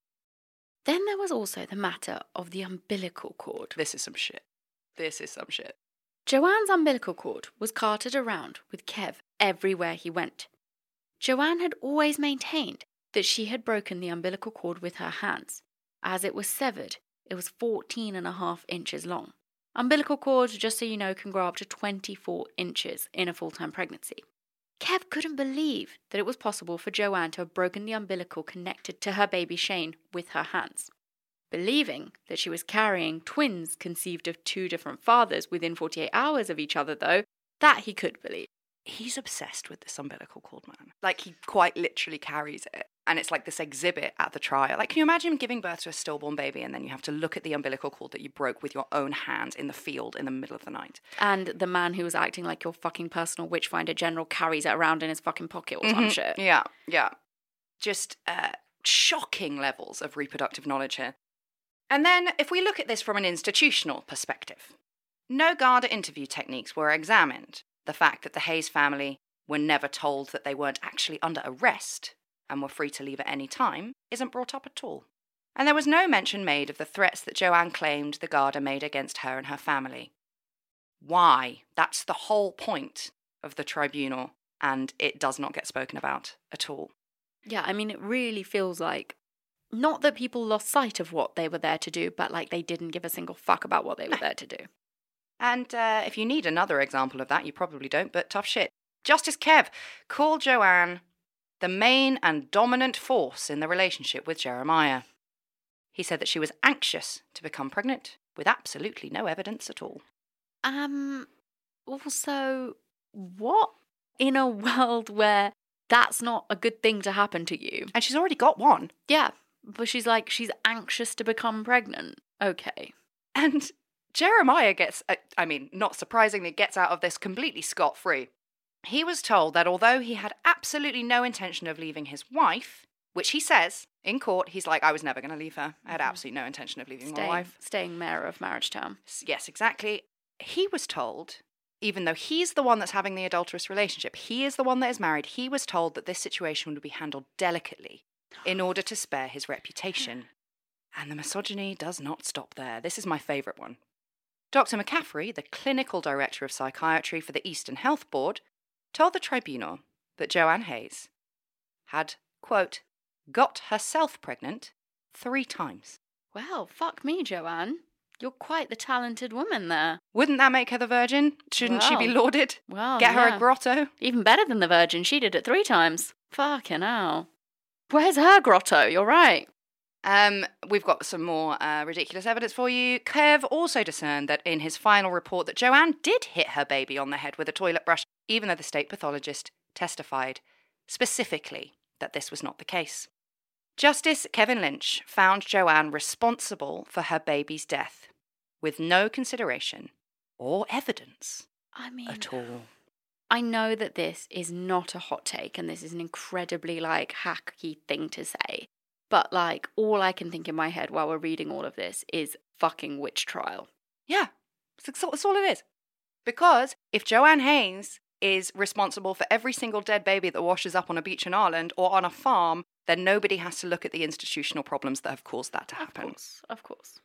Then there was also the matter of the umbilical cord. This is some shit. This is some shit. Joanne's umbilical cord was carted around with Kev everywhere he went. Joanne had always maintained that she had broken the umbilical cord with her hands. As it was severed, it was fourteen and a half inches long. Umbilical cords, just so you know, can grow up to twenty-four inches in a full-time pregnancy. Kev couldn't believe that it was possible for Joanne to have broken the umbilical connected to her baby Shane with her hands. Believing that she was carrying twins conceived of two different fathers within forty-eight hours of each other, though, that he could believe. He's obsessed with this umbilical cord, man. Like, he quite literally carries it. And it's like this exhibit at the trial. Like, can you imagine giving birth to a stillborn baby and then you have to look at the umbilical cord that you broke with your own hands in the field in the middle of the night? And the man who was acting like your fucking personal witchfinder general carries it around in his fucking pocket or some Mhm. shit. Yeah, yeah. Just uh, shocking levels of reproductive knowledge here. And then, if we look at this from an institutional perspective, no Garda interview techniques were examined. The fact that the Hayes family were never told that they weren't actually under arrest and were free to leave at any time isn't brought up at all. And there was no mention made of the threats that Joanne claimed the Garda made against her and her family. Why? That's the whole point of the tribunal, and it does not get spoken about at all. Yeah, I mean, it really feels like, not that people lost sight of what they were there to do, but like they didn't give a single fuck about what they were there to do. And uh, if you need another example of that, you probably don't, but tough shit. Justice Kev called Joanne the main and dominant force in the relationship with Jeremiah. He said that she was anxious to become pregnant, with absolutely no evidence at all. Um, also, what in a world where that's not a good thing to happen to you? And she's already got one. Yeah, but she's like, she's anxious to become pregnant. Okay. And Jeremiah gets, uh, I mean, not surprisingly, gets out of this completely scot-free. He was told that although he had absolutely no intention of leaving his wife, which he says in court, he's like, I was never going to leave her. I had absolutely no intention of leaving Staying, my wife. staying mayor of Marriage Town. Yes, exactly. He was told, even though he's the one that's having the adulterous relationship, he is the one that is married, he was told that this situation would be handled delicately in order to spare his reputation. And the misogyny does not stop there. This is my favourite one. Doctor McCaffrey, the clinical director of psychiatry for the Eastern Health Board, told the tribunal that Joanne Hayes had, quote, got herself pregnant three times. Well, fuck me, Joanne. You're quite the talented woman there. Wouldn't that make her the virgin? Shouldn't she be Well, lauded? Well, Get her yeah. a grotto? Even better than the Virgin. She did it three times. Fucking hell. Where's her grotto? You're right. Um, we've got some more uh, ridiculous evidence for you. Kev also discerned that in his final report that Joanne did hit her baby on the head with a toilet brush, even though the state pathologist testified specifically that this was not the case. Justice Kevin Lynch found Joanne responsible for her baby's death with no consideration or evidence I mean, at all. I know that this is not a hot take and this is an incredibly, like, hacky thing to say. But, like, all I can think in my head while we're reading all of this is fucking witch trial. Yeah, that's all, that's all it is. Because if Joanne Hayes is responsible for every single dead baby that washes up on a beach in Ireland or on a farm, then nobody has to look at the institutional problems that have caused that to happen. Of course, of course.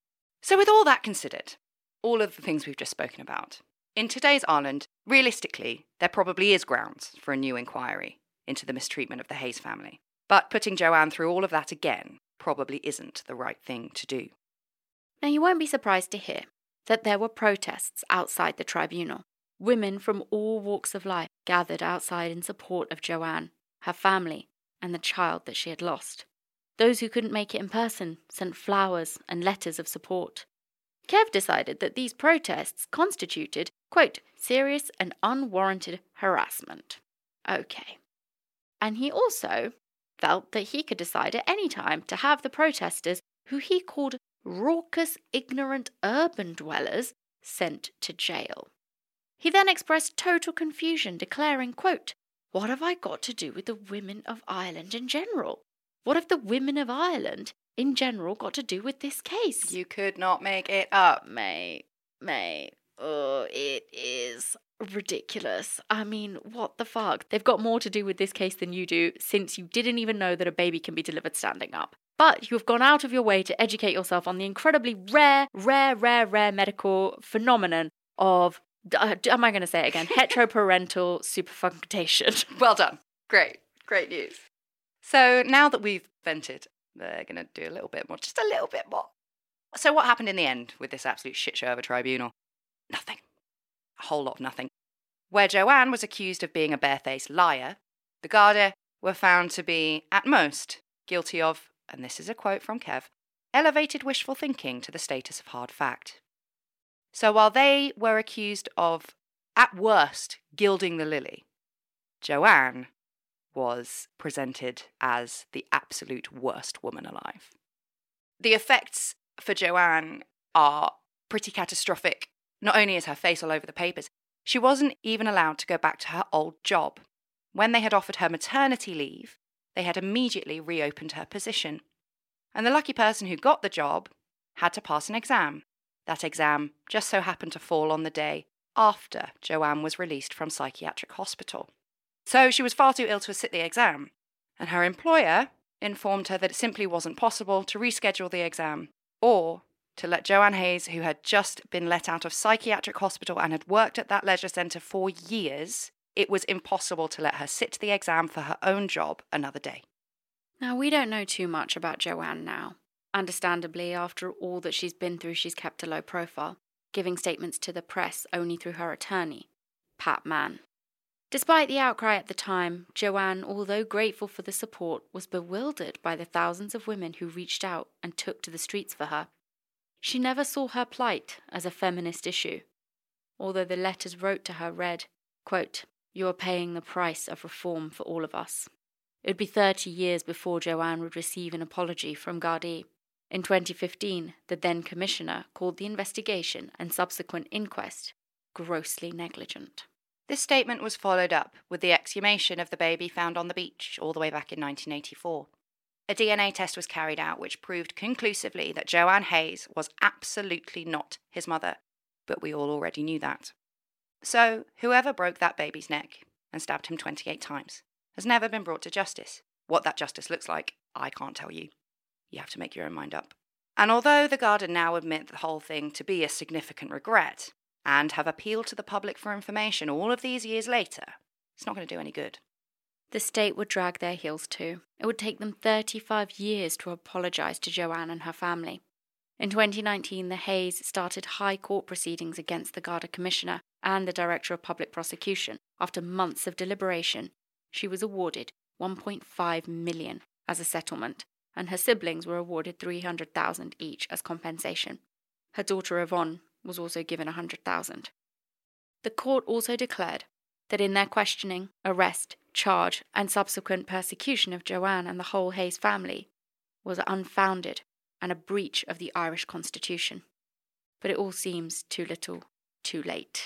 So with all that considered, all of the things we've just spoken about, in today's Ireland, realistically, there probably is grounds for a new inquiry into the mistreatment of the Hayes family. But putting Joanne through all of that again probably isn't the right thing to do. Now, you won't be surprised to hear that there were protests outside the tribunal. Women from all walks of life gathered outside in support of Joanne, her family, and the child that she had lost. Those who couldn't make it in person sent flowers and letters of support. Kev decided that these protests constituted, quote, serious and unwarranted harassment. Okay. And he also felt that he could decide at any time to have the protesters, who he called raucous, ignorant urban dwellers, sent to jail. He then expressed total confusion, declaring, quote, what have I got to do with the women of Ireland in general? What have the women of Ireland in general got to do with this case? You could not make it up. Mate, mate, oh, it is ridiculous. I mean, what the fuck? They've got more to do with this case than you do, since you didn't even know that a baby can be delivered standing up. But you have gone out of your way to educate yourself on the incredibly rare, rare, rare, rare medical phenomenon of, uh, am I going to say it again, heteroparental superfectation. Well done. Great. Great news. So now that we've vented, we're going to do a little bit more, just a little bit more. So what happened in the end with this absolute shit show of a tribunal? Nothing. A whole lot of nothing. Where Joanne was accused of being a barefaced liar, the Garda were found to be, at most, guilty of, and this is a quote from Kev, elevated wishful thinking to the status of hard fact. So while they were accused of, at worst, gilding the lily, Joanne was presented as the absolute worst woman alive. The effects for Joanne are pretty catastrophic. Not only is her face all over the papers, she wasn't even allowed to go back to her old job. When they had offered her maternity leave, they had immediately reopened her position. And the lucky person who got the job had to pass an exam. That exam just so happened to fall on the day after Joanne was released from psychiatric hospital. So she was far too ill to sit the exam, and her employer informed her that it simply wasn't possible to reschedule the exam or to let Joanne Hayes, who had just been let out of psychiatric hospital and had worked at that leisure centre for years, it was impossible to let her sit the exam for her own job another day. Now, we don't know too much about Joanne now. Understandably, after all that she's been through, she's kept a low profile, giving statements to the press only through her attorney, Pat Mann. Despite the outcry at the time, Joanne, although grateful for the support, was bewildered by the thousands of women who reached out and took to the streets for her. She never saw her plight as a feminist issue, although the letters wrote to her read, quote, "You are paying the price of reform for all of us." It would be thirty years before Joanne would receive an apology from Gardaí. In twenty fifteen, the then commissioner called the investigation and subsequent inquest grossly negligent. This statement was followed up with the exhumation of the baby found on the beach all the way back in nineteen eighty-four. A D N A test was carried out which proved conclusively that Joanne Hayes was absolutely not his mother, but we all already knew that. So, whoever broke that baby's neck and stabbed him twenty-eight times has never been brought to justice. What that justice looks like, I can't tell you. You have to make your own mind up. And although the Garda now admit the whole thing to be a significant regret, and have appealed to the public for information all of these years later, it's not going to do any good. The state would drag their heels too. It would take them thirty-five years to apologise to Joanne and her family. In twenty nineteen, the Hayes started high court proceedings against the Garda Commissioner and the Director of Public Prosecution. After months of deliberation, she was awarded one point five million dollars as a settlement, and her siblings were awarded three hundred thousand dollars each as compensation. Her daughter Yvonne was also given one hundred thousand dollars. The court also declared that in their questioning, arrest, charge, and subsequent persecution of Joanne and the whole Hayes family was unfounded and a breach of the Irish Constitution. But it all seems too little, too late.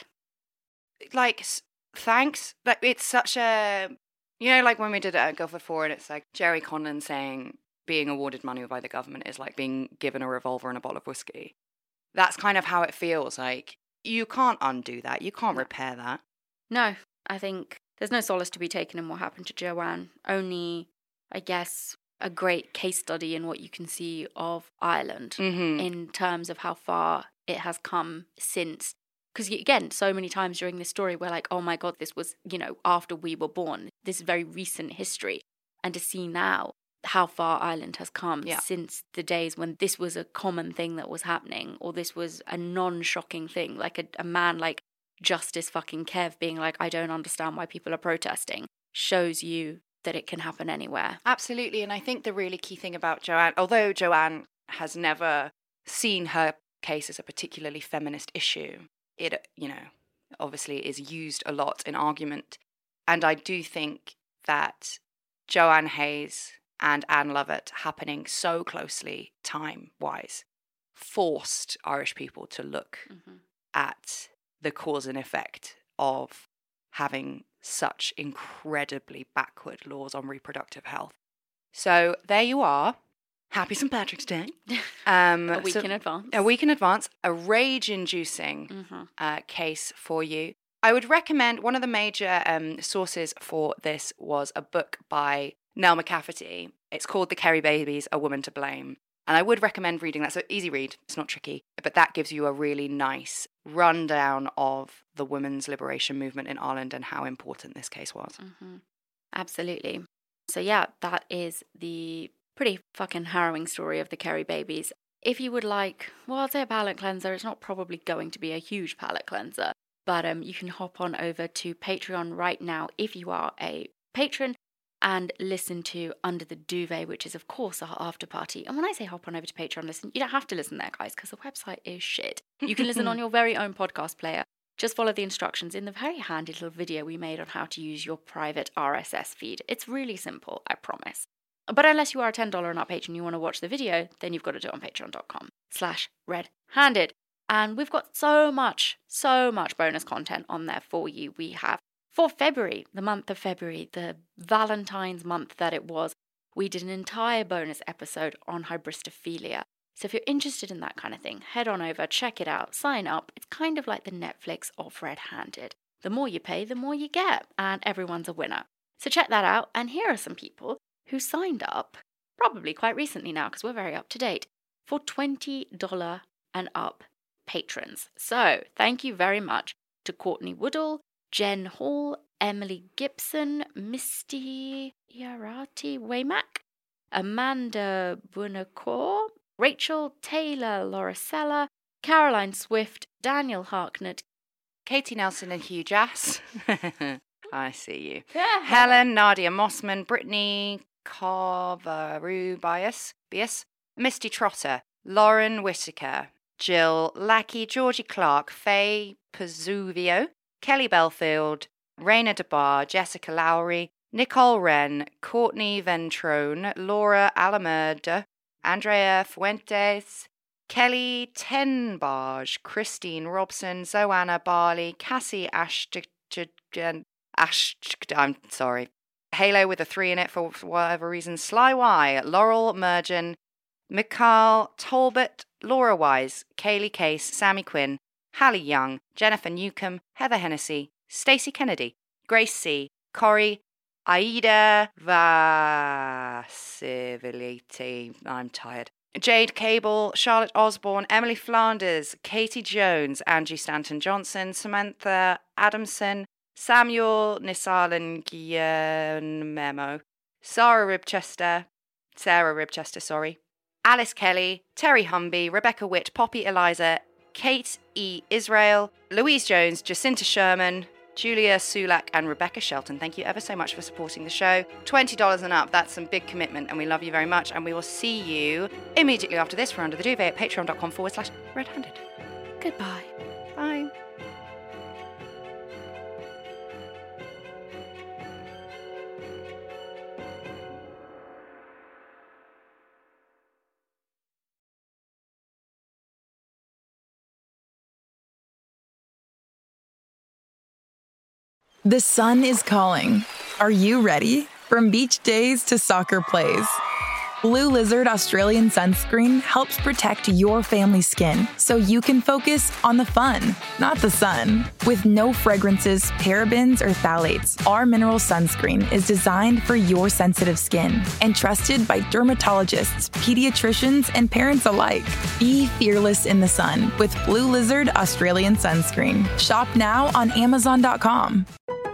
Like, thanks. Like, it's such a... You know, like when we did it at Guildford Four, and it's like Jerry Conlon saying being awarded money by the government is like being given a revolver and a bottle of whiskey. That's kind of how it feels. Like, you can't undo that. You can't repair that. No, I think there's no solace to be taken in what happened to Joanne. Only, I guess, a great case study in what you can see of Ireland Mm-hmm. in terms of how far it has come since. Because, again, so many times during this story, we're like, oh my God, this was, you know, after we were born. This is very recent history. And to see now how far Ireland has come Yeah. since the days when this was a common thing that was happening, or this was a non-shocking thing, like a, a man like Justice fucking Kev being like, I don't understand why people are protesting, shows you that it can happen anywhere. Absolutely. And I think the really key thing about Joanne, although Joanne has never seen her case as a particularly feminist issue, it, you know, obviously is used a lot in argument. And I do think that Joanne Hayes and Anne Lovett happening so closely time-wise forced Irish people to look Mm-hmm. at the cause and effect of having such incredibly backward laws on reproductive health. So there you are. Happy Saint Patrick's Day. Um, A week so- in advance. A week in advance. A rage-inducing Mm-hmm. uh, case for you. I would recommend, one of the major um, sources for this was a book by Nell McCafferty. It's called The Kerry Babies, A Woman to Blame. And I would recommend reading that. So easy read, it's not tricky. But that gives you a really nice rundown of the women's liberation movement in Ireland and how important this case was. Mm-hmm. Absolutely. So yeah, that is the pretty fucking harrowing story of the Kerry babies. If you would like, well, I'd say a palate cleanser. It's not probably going to be a huge palate cleanser, but um, you can hop on over to Patreon right now if you are a patron and listen to Under the Duvet, which is, of course, our after party. And when I say hop on over to Patreon, listen, you don't have to listen there, guys, because the website is shit. You can listen on your very own podcast player. Just follow the instructions in the very handy little video we made on how to use your private R S S feed. It's really simple, I promise. But unless you are a ten dollars and up patron and you want to watch the video, then you've got to do it on patreon.com slash red-handed. And we've got so much, so much bonus content on there for you. We have, for February, the month of February, the Valentine's month that it was, we did an entire bonus episode on hybristophilia. So if you're interested in that kind of thing, head on over, check it out, sign up. It's kind of like the Netflix of red-handed. The more you pay, the more you get, and everyone's a winner. So check that out, and here are some people who signed up, probably quite recently now, because we're very up to date, for twenty dollars and up patrons. So thank you very much to Courtney Woodall, Jen Hall, Emily Gibson, Misty Yarati Waymack, Amanda Bunacore, Rachel Taylor Lauricella, Caroline Swift, Daniel Harknett, Katie Nelson and Hugh Jass. I see you. Yeah. Helen, Nadia Mossman, Brittany Carvaru Bias, Bias, Misty Trotter, Lauren Whitaker, Jill Lackey, Georgie Clark, Faye Pazuvio, Kelly Belfield, Raina DeBar, Jessica Lowry, Nicole Wren, Courtney Ventrone, Laura Alameda, Andrea Fuentes, Kelly Tenbarge, Christine Robson, Zoanna Barley, Cassie Ashton, Ash, I'm sorry, Halo with a three in it for whatever reason, Sly Y, Laurel Mergen, Mikhail Talbot, Laura Wise, Kaylee Case, Sammy Quinn, Hallie Young, Jennifer Newcomb, Heather Hennessy, Stacey Kennedy, Grace C, Corey, Aida Vasivility, I'm tired, Jade Cable, Charlotte Osborne, Emily Flanders, Katie Jones, Angie Stanton Johnson, Samantha Adamson, Samuel Nisalan Guillermo, Sarah Ribchester, Sarah Ribchester, sorry, Alice Kelly, Terry Humby, Rebecca Witt, Poppy Eliza, Kate E. Israel, Louise Jones, Jacinta Sherman, Julia Sulak and Rebecca Shelton. Thank you ever so much for supporting the show. twenty dollars and up, that's some big commitment, and we love you very much. And we will see you immediately after this for Under the Duvet at patreon.com forward slash red-handed. Goodbye. Bye. The sun is calling. Are you ready? From beach days to soccer plays, Blue Lizard Australian Sunscreen helps protect your family's skin so you can focus on the fun, not the sun. With no fragrances, parabens, or phthalates, our mineral sunscreen is designed for your sensitive skin and trusted by dermatologists, pediatricians, and parents alike. Be fearless in the sun with Blue Lizard Australian Sunscreen. Shop now on amazon dot com.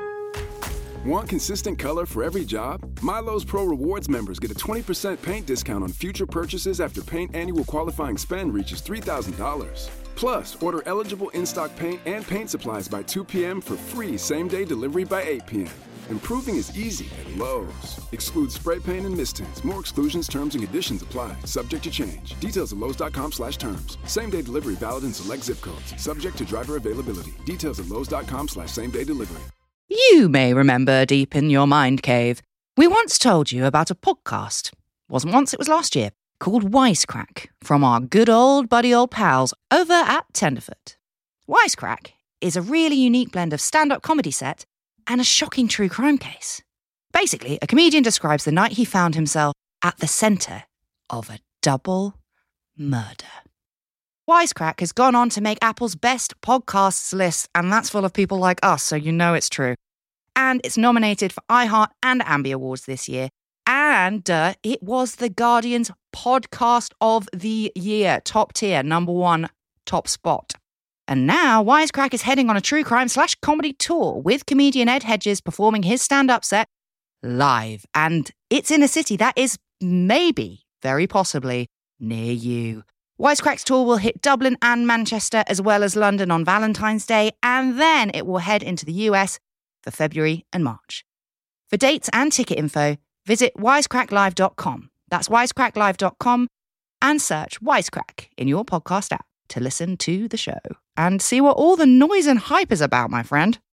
Want consistent color for every job? Milo's Pro Rewards members get a twenty percent paint discount on future purchases after paint annual qualifying spend reaches three thousand dollars. Plus, order eligible in-stock paint and paint supplies by two p.m. for free same-day delivery by eight p.m. Improving is easy at Lowe's. Excludes spray paint and mist tints. More exclusions, terms, and conditions apply. Subject to change. Details at lowes.com slash terms. Same-day delivery valid in select zip codes. Subject to driver availability. Details at lowes.com slash same-day delivery. You may remember deep in your mind cave, we once told you about a podcast. Wasn't once, it was last year, called Wisecrack, from our good old buddy old pals over at Tenderfoot. Wisecrack is a really unique blend of stand-up comedy set and a shocking true crime case. Basically, a comedian describes the night he found himself at the centre of a double murder. Wisecrack has gone on to make Apple's best podcasts list, and that's full of people like us, so you know it's true. And it's nominated for iHeart and Ambie Awards this year. And uh, it was The Guardian's Podcast of the Year, top tier, number one, top spot. And now Wisecrack is heading on a true crime slash comedy tour with comedian Ed Hedges performing his stand-up set live. And it's in a city that is maybe, very possibly, near you. Wisecrack's tour will hit Dublin and Manchester as well as London on Valentine's Day, and then it will head into the U S for February and March. For dates and ticket info, visit wisecrack live dot com. That's wisecrack live dot com and search Wisecrack in your podcast app to listen to the show and see what all the noise and hype is about, my friend.